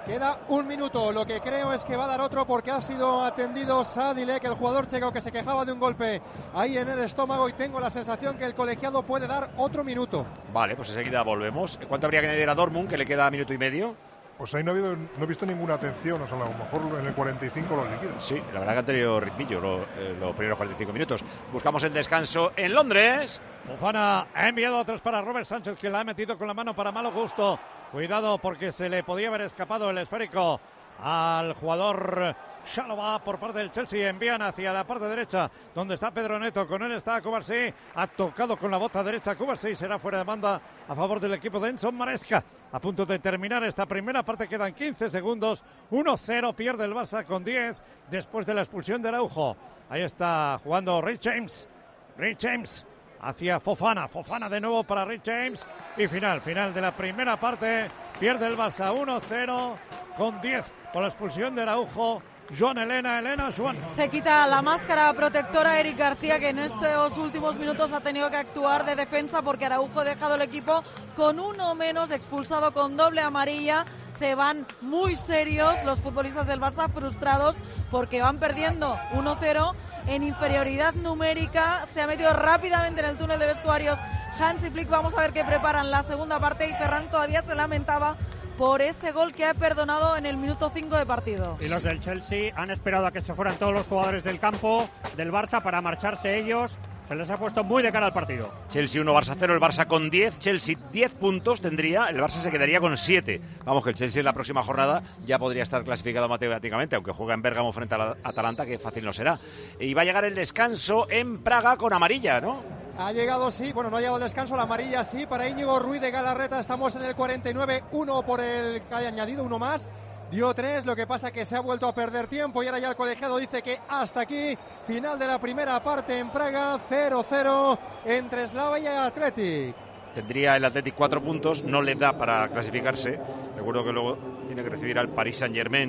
Queda un minuto, lo que creo es que va a dar otro porque ha sido atendido Sadilek, el jugador checo que se quejaba de un golpe ahí en el estómago, y tengo la sensación que el colegiado puede dar otro minuto. Vale, pues enseguida volvemos. ¿Cuánto habría que añadir a Dortmund, que le queda minuto y medio? Pues ahí no he visto ninguna atención, o sea, a lo mejor en el 45 lo liquidan. Sí, la verdad que han tenido ritmillo los primeros 45 minutos. Buscamos el descanso en Londres. Fofana ha enviado atrás para Robert Sánchez, que la ha metido con la mano para malo gusto. Cuidado porque se le podía haber escapado el esférico al jugador Chalobah por parte del Chelsea. Envían hacia la parte derecha donde está Pedro Neto. Con él está Cubarsí. Ha tocado con la bota derecha Cubarsí. Será fuera de banda a favor del equipo de Enzo Maresca. A punto de terminar esta primera parte. Quedan 15 segundos. 1-0 pierde el Barça con 10 después de la expulsión de Araujo. Ahí está jugando Rich James. Rich James hacia Fofana. Fofana de nuevo para Rich James. Y final de la primera parte. Pierde el Barça 1-0 con 10 por la expulsión de Araujo. Joan Elena, Joan. Se quita la máscara protectora Eric García, que en estos últimos minutos ha tenido que actuar de defensa porque Araujo ha dejado el equipo con uno menos, expulsado con doble amarilla. Se van muy serios los futbolistas del Barça, frustrados porque van perdiendo 1-0 en inferioridad numérica. Se ha metido rápidamente en el túnel de vestuarios Hansi Flick. Vamos a ver qué preparan la segunda parte, y Ferran todavía se lamentaba por ese gol que ha perdonado en el minuto 5 de partido. Y los del Chelsea han esperado a que se fueran todos los jugadores del campo del Barça para marcharse ellos. Se les ha puesto muy de cara al partido. Chelsea 1, Barça 0, el Barça con 10. Chelsea 10 puntos tendría, el Barça se quedaría con 7. Vamos, que el Chelsea en la próxima jornada ya podría estar clasificado matemáticamente, aunque juega en Bérgamo frente a Atalanta, que fácil no será. Y va a llegar el descanso en Praga con amarilla, ¿no? Ha llegado, sí, bueno, no ha llegado el descanso, la amarilla sí, para Íñigo Ruiz de Galarreta. Estamos en el 49, 1 por el que haya añadido, uno más. Dio 3, lo que pasa que se ha vuelto a perder tiempo y ahora ya el colegiado dice que hasta aquí. Final de la primera parte en Praga, 0-0 entre Slava y Athletic. Tendría el Athletic 4 puntos, no le da para clasificarse. Recuerdo que luego tiene que recibir al Paris Saint-Germain,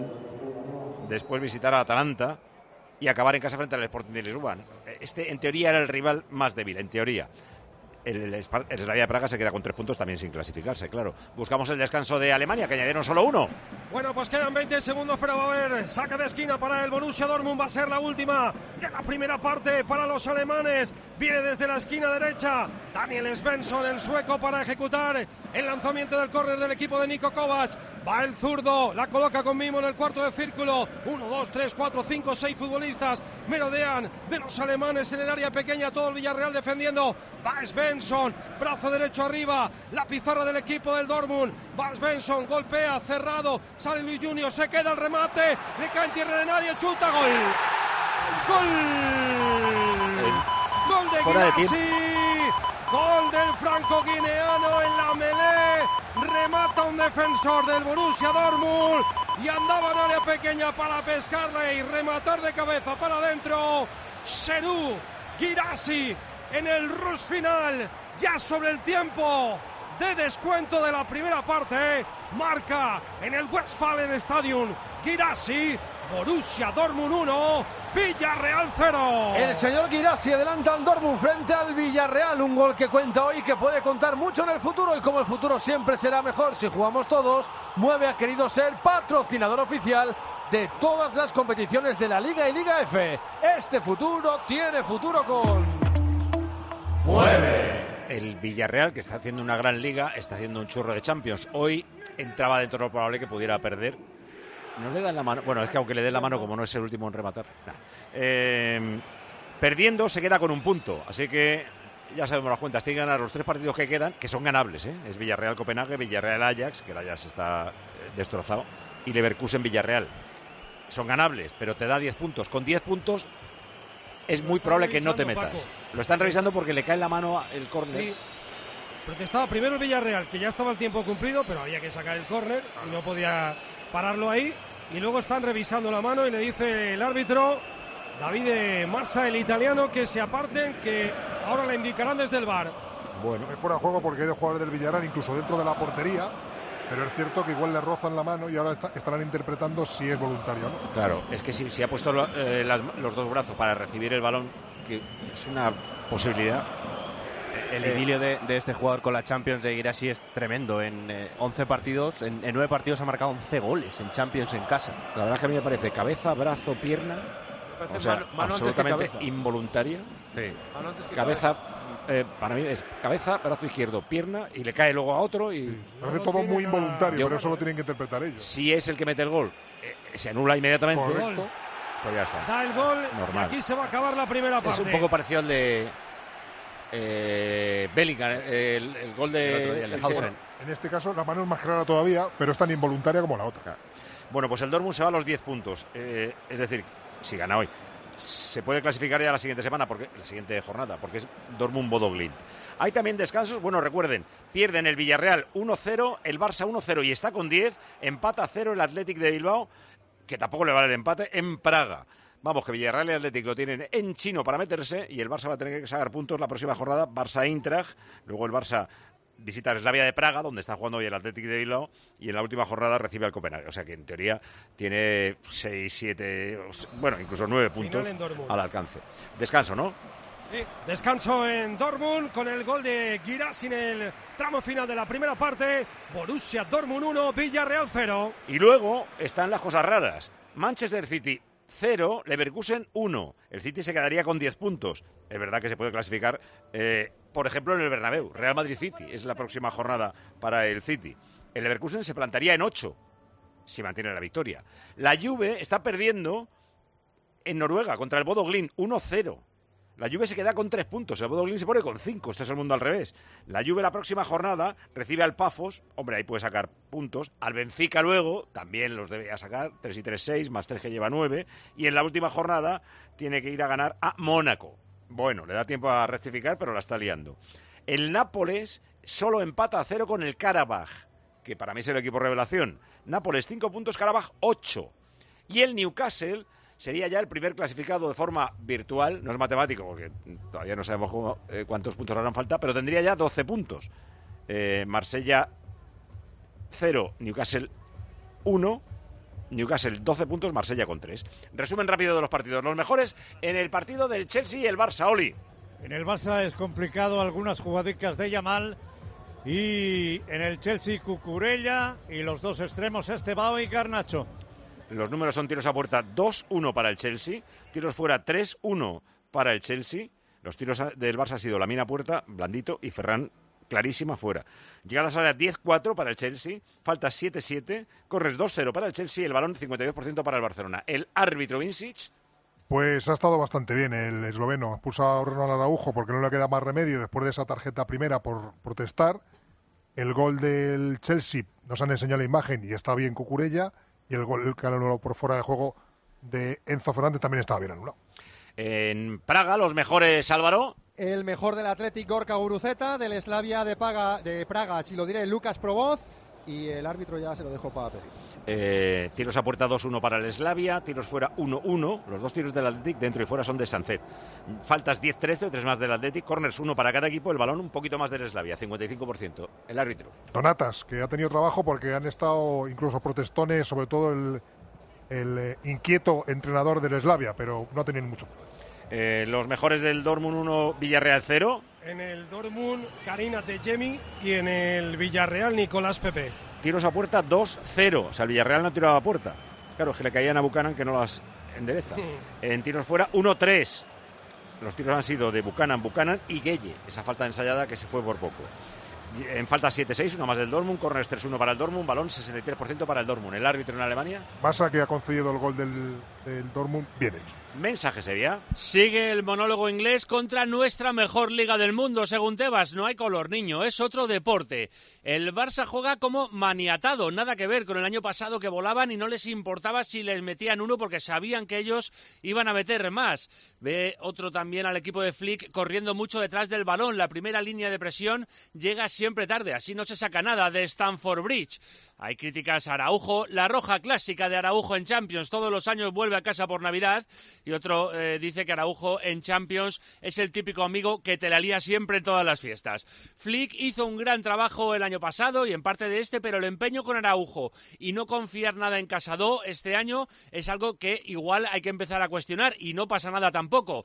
después visitar a Atalanta y acabar en casa frente al Sporting de Lisboa. Este, en teoría, era el rival más débil, en teoría. El Slavia de Praga se queda con 3 puntos también sin clasificarse, claro. Buscamos el descanso de Alemania, que añadieron solo 1. Bueno, pues quedan 20 segundos, pero va a haber saque de esquina para el Borussia Dortmund. Va a ser la última de la primera parte para los alemanes. Viene desde la esquina derecha Daniel Svensson, el sueco, para ejecutar el lanzamiento del córner del equipo de Niko Kovac. Va el zurdo, la coloca con mimo en el cuarto de círculo. 1, 2, 3, 4, 5, 6 futbolistas merodean de los alemanes en el área pequeña. Todo el Villarreal defendiendo. Va Svensson, brazo derecho arriba, la pizarra del equipo del Dortmund. Va Svensson, golpea, cerrado, sale Luis Junior, se queda el remate, le cae en tierra de nadie, chuta, gol. Gol de Guirassy, gol del franco-guineano en la melé, remata un defensor del Borussia Dortmund y andaba en área pequeña para pescarle y rematar de cabeza para adentro. Serhou Guirassy en el rush final, ya sobre el tiempo de descuento de la primera parte, marca en el Westfalen Stadium Guirassy. Borussia Dortmund 1, Villarreal 0. El señor Guirassy adelanta al Dortmund frente al Villarreal, un gol que cuenta hoy, que puede contar mucho en el futuro, y como el futuro siempre será mejor si jugamos todos, Mueve ha querido ser patrocinador oficial de todas las competiciones de la Liga y Liga F. Este futuro tiene futuro con Mueve. El Villarreal, que está haciendo una gran liga, está haciendo un churro de Champions. Hoy entraba dentro de lo probable que pudiera perder. No le dan la mano. Bueno, es que aunque le den la mano, como no es el último en rematar. Perdiendo, se queda con un punto. Así que ya sabemos las cuentas. Tiene que ganar los 3 partidos que quedan, que son ganables. Es Villarreal-Copenhague, Villarreal-Ajax, que el Ajax está destrozado, y Leverkusen-Villarreal. Son ganables, pero te da 10 puntos. Con 10 puntos es muy probable que no te metas. Paco. Lo están revisando porque le cae en la mano el córner. Sí. Protestaba primero el Villarreal, que ya estaba el tiempo cumplido, pero había que sacar el córner y no podía pararlo ahí. Y luego están revisando la mano y le dice el árbitro, Davide Massa, el italiano, que se aparten, que ahora le indicarán desde el VAR. Bueno, fuera de juego porque hay de jugadores del Villarreal, incluso dentro de la portería. Pero es cierto que igual le rozan la mano y ahora estarán interpretando si es voluntario o no. Claro, es que si ha puesto los 2 brazos para recibir el balón, que es una posibilidad, El idilio de este jugador con la Champions de ir así es tremendo. En 11 partidos, en 9 partidos ha marcado 11 goles en Champions en casa. La verdad es que a mí me parece cabeza, brazo, pierna, o sea, mano absolutamente involuntaria. Sí. Cabeza, para mí es cabeza, brazo izquierdo, pierna, y le cae luego a otro. Y parece todo muy involuntario, pero eso lo tienen que interpretar ellos. Si es el que mete el gol, se anula inmediatamente. Correcto. Pues ya está. Da el gol normal. y aquí se va a acabar la primera parte. Es un poco parecido al de Bellingham, el gol de Hausen. En este caso la mano es más clara todavía, pero es tan involuntaria como la otra. Bueno, pues el Dortmund se va a los 10 puntos. Es decir, si gana hoy, se puede clasificar ya la siguiente semana, la siguiente jornada, porque es Dortmund-Bodo Glimt. Hay también descansos. Bueno, recuerden, pierden el Villarreal 1-0, el Barça 1-0 y está con 10. Empata 0 el Athletic de Bilbao, que tampoco le vale el empate, en Praga. Vamos, que Villarreal y Athletic lo tienen en chino para meterse y el Barça va a tener que sacar puntos la próxima jornada. Barça-Eintracht, luego el Barça visita el Slavia de Praga, donde está jugando hoy el Athletic de Bilbao, y en la última jornada recibe al Copenhague. O sea que en teoría tiene 6, 7, bueno, incluso 9 puntos al alcance. Descanso, ¿no? Sí, descanso en Dortmund con el gol de Guirassy en el tramo final de la primera parte. Borussia Dortmund 1, Villarreal 0. Y luego están las cosas raras. Manchester City 0, Leverkusen 1. El City se quedaría con 10 puntos. Es verdad que se puede clasificar, por ejemplo, en el Bernabéu. Real Madrid-City es la próxima jornada para el City. El Leverkusen se plantaría en 8, si mantiene la victoria. La Juve está perdiendo en Noruega contra el Bodo Glimt 1-0. La Juve se queda con 3 puntos, el Bodo Glimt se pone con 5, esto es el mundo al revés. La Juve la próxima jornada recibe al Pafos, hombre, ahí puede sacar puntos. Al Benfica luego, también los debería sacar, 3 y 3, 6, más 3 que lleva 9. Y en la última jornada tiene que ir a ganar a Mónaco. Bueno, le da tiempo a rectificar, pero la está liando. El Nápoles solo empata a 0 con el Karabaj, que para mí es el equipo revelación. Nápoles 5 puntos, Karabaj 8. Y el Newcastle sería ya el primer clasificado de forma virtual, no es matemático, porque todavía no sabemos cuántos puntos harán falta, pero tendría ya 12 puntos. Marsella 0, Newcastle 1, Newcastle 12 puntos, Marsella con 3. Resumen rápido de los partidos. Los mejores en el partido del Chelsea y el Barça, Oli. En el Barça es complicado, algunas jugadicas de Yamal, y en el Chelsea Cucurella y los dos extremos Estebao y Garnacho. Los números son tiros a puerta 2-1 para el Chelsea, tiros fuera 3-1 para el Chelsea. Los tiros del Barça han sido Lamine a puerta, blandito, y Ferran clarísima fuera. Llegadas a área 10-4 para el Chelsea, faltas 7-7, corres 2-0 para el Chelsea, el balón 52% para el Barcelona. El árbitro Vincic, pues ha estado bastante bien el esloveno. Ha expulsado a Ronald Araujo porque no le queda más remedio después de esa tarjeta primera por protestar. El gol del Chelsea nos han enseñado la imagen y está bien Cucurella. Y el gol que han anulado por fuera de juego de Enzo Fernández también estaba bien anulado. En Praga, los mejores, Álvaro. El mejor del Athletic, Gorka Guruceta, del Slavia de Praga, si lo diré, Lucas Provoz, y el árbitro ya se lo dejó para pedir. Tiros a puerta 2-1 para el Slavia, tiros fuera 1-1, los dos tiros del Athletic dentro y fuera son de Sancet. Faltas 10-13, 3 más del Athletic, corners 1 para cada equipo, el balón un poquito más del Slavia, 55%. El árbitro. Donatas, que ha tenido trabajo porque han estado incluso protestones, sobre todo el inquieto entrenador del Slavia, pero no ha tenido mucho. Los mejores del Dortmund 1, Villarreal 0. En el Dortmund, Karina Tejemi, y en el Villarreal, Nicolás Pepe. Tiros a puerta 2-0, o sea, el Villarreal no tiraba a puerta. Claro, es que le caían a Buchanan que no las endereza. En tiros fuera 1-3. Los tiros han sido de Buchanan y Gueye, esa falta ensayada que se fue por poco. En falta 7-6, una más del Dortmund, corners 3-1 para el Dortmund, balón 63% para el Dortmund. El árbitro en Alemania. Massa, que ha concedido el gol del Dortmund, bien hecho. Mensaje sería. Sigue el monólogo inglés contra nuestra mejor liga del mundo, según Tebas. No hay color, niño, es otro deporte. El Barça juega como maniatado, nada que ver con el año pasado que volaban y no les importaba si les metían uno porque sabían que ellos iban a meter más. Ve otro también al equipo de Flick corriendo mucho detrás del balón. La primera línea de presión llega siempre tarde, así no se saca nada de Stamford Bridge. Hay críticas a Araujo, la roja clásica de Araujo en Champions, todos los años vuelve a casa por Navidad, y otro dice que Araujo en Champions es el típico amigo que te la lía siempre en todas las fiestas. Flick hizo un gran trabajo el año pasado y en parte de este, pero el empeño con Araujo y no confiar nada en Casado este año es algo que igual hay que empezar a cuestionar y no pasa nada tampoco.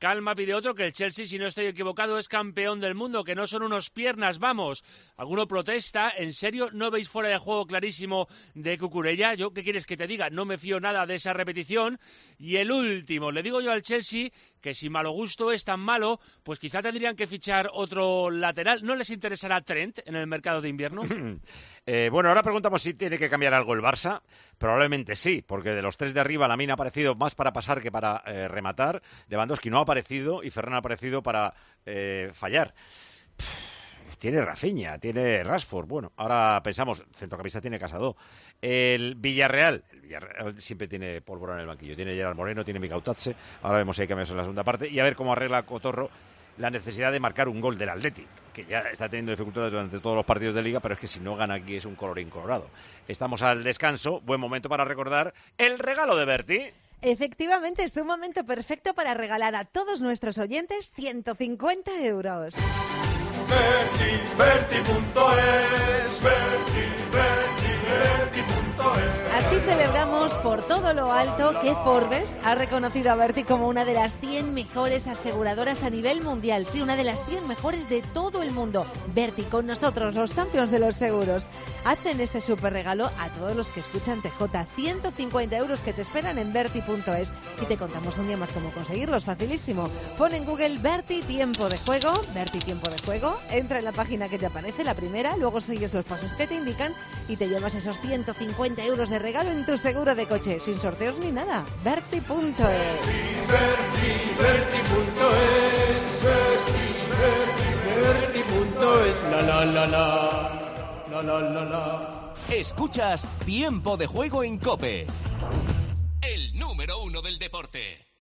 Calma, pide otro, que el Chelsea, si no estoy equivocado, es campeón del mundo, que no son unos piernas, vamos. Alguno protesta, ¿en serio no veis fuera de juego clarísimo de Cucurella? Yo, ¿qué quieres que te diga? No me fío nada de esa repetición. Y el último, le digo yo al Chelsea que si malo gusto es tan malo, pues quizá tendrían que fichar otro lateral. ¿No les interesará Trent en el mercado de invierno? Bueno, ahora preguntamos si tiene que cambiar algo el Barça. Probablemente sí, porque de los tres de arriba, Lamine ha aparecido más para pasar que para rematar. Lewandowski no ha aparecido y Ferran ha aparecido para fallar. Tiene Rafinha, tiene Rashford. Bueno, ahora pensamos, centrocampista tiene Casado. El Villarreal siempre tiene pólvora en el banquillo. Tiene Gerard Moreno, tiene Mika Utache. Ahora vemos si hay cambios en la segunda parte. Y a ver cómo arregla Cotorro la necesidad de marcar un gol del Athletic, que ya está teniendo dificultades durante todos los partidos de Liga, pero es que si no gana aquí es un colorín colorado. Estamos al descanso. Buen momento para recordar el regalo de Berti. Efectivamente, es un momento perfecto para regalar a todos nuestros oyentes 150 euros. Así celebramos por todo lo alto que Forbes ha reconocido a Berti como una de las 100 mejores aseguradoras a nivel mundial. Sí, una de las 100 mejores de todo el mundo. Berti, con nosotros, los Champions de los seguros. Hacen este súper regalo a todos los que escuchan TJ. 150 euros que te esperan en Berti.es. Y te contamos un día más cómo conseguirlos. Facilísimo. Pon en Google Berti Tiempo de Juego. Berti Tiempo de Juego. Entra en la página que te aparece, la primera. Luego sigues los pasos que te indican y te llevas esos 150 euros de regalo en tu seguro de coche, sin sorteos ni nada. Berti.es. Berti.es. La. Escuchas Tiempo de Juego en COPE. El número 1 del deporte.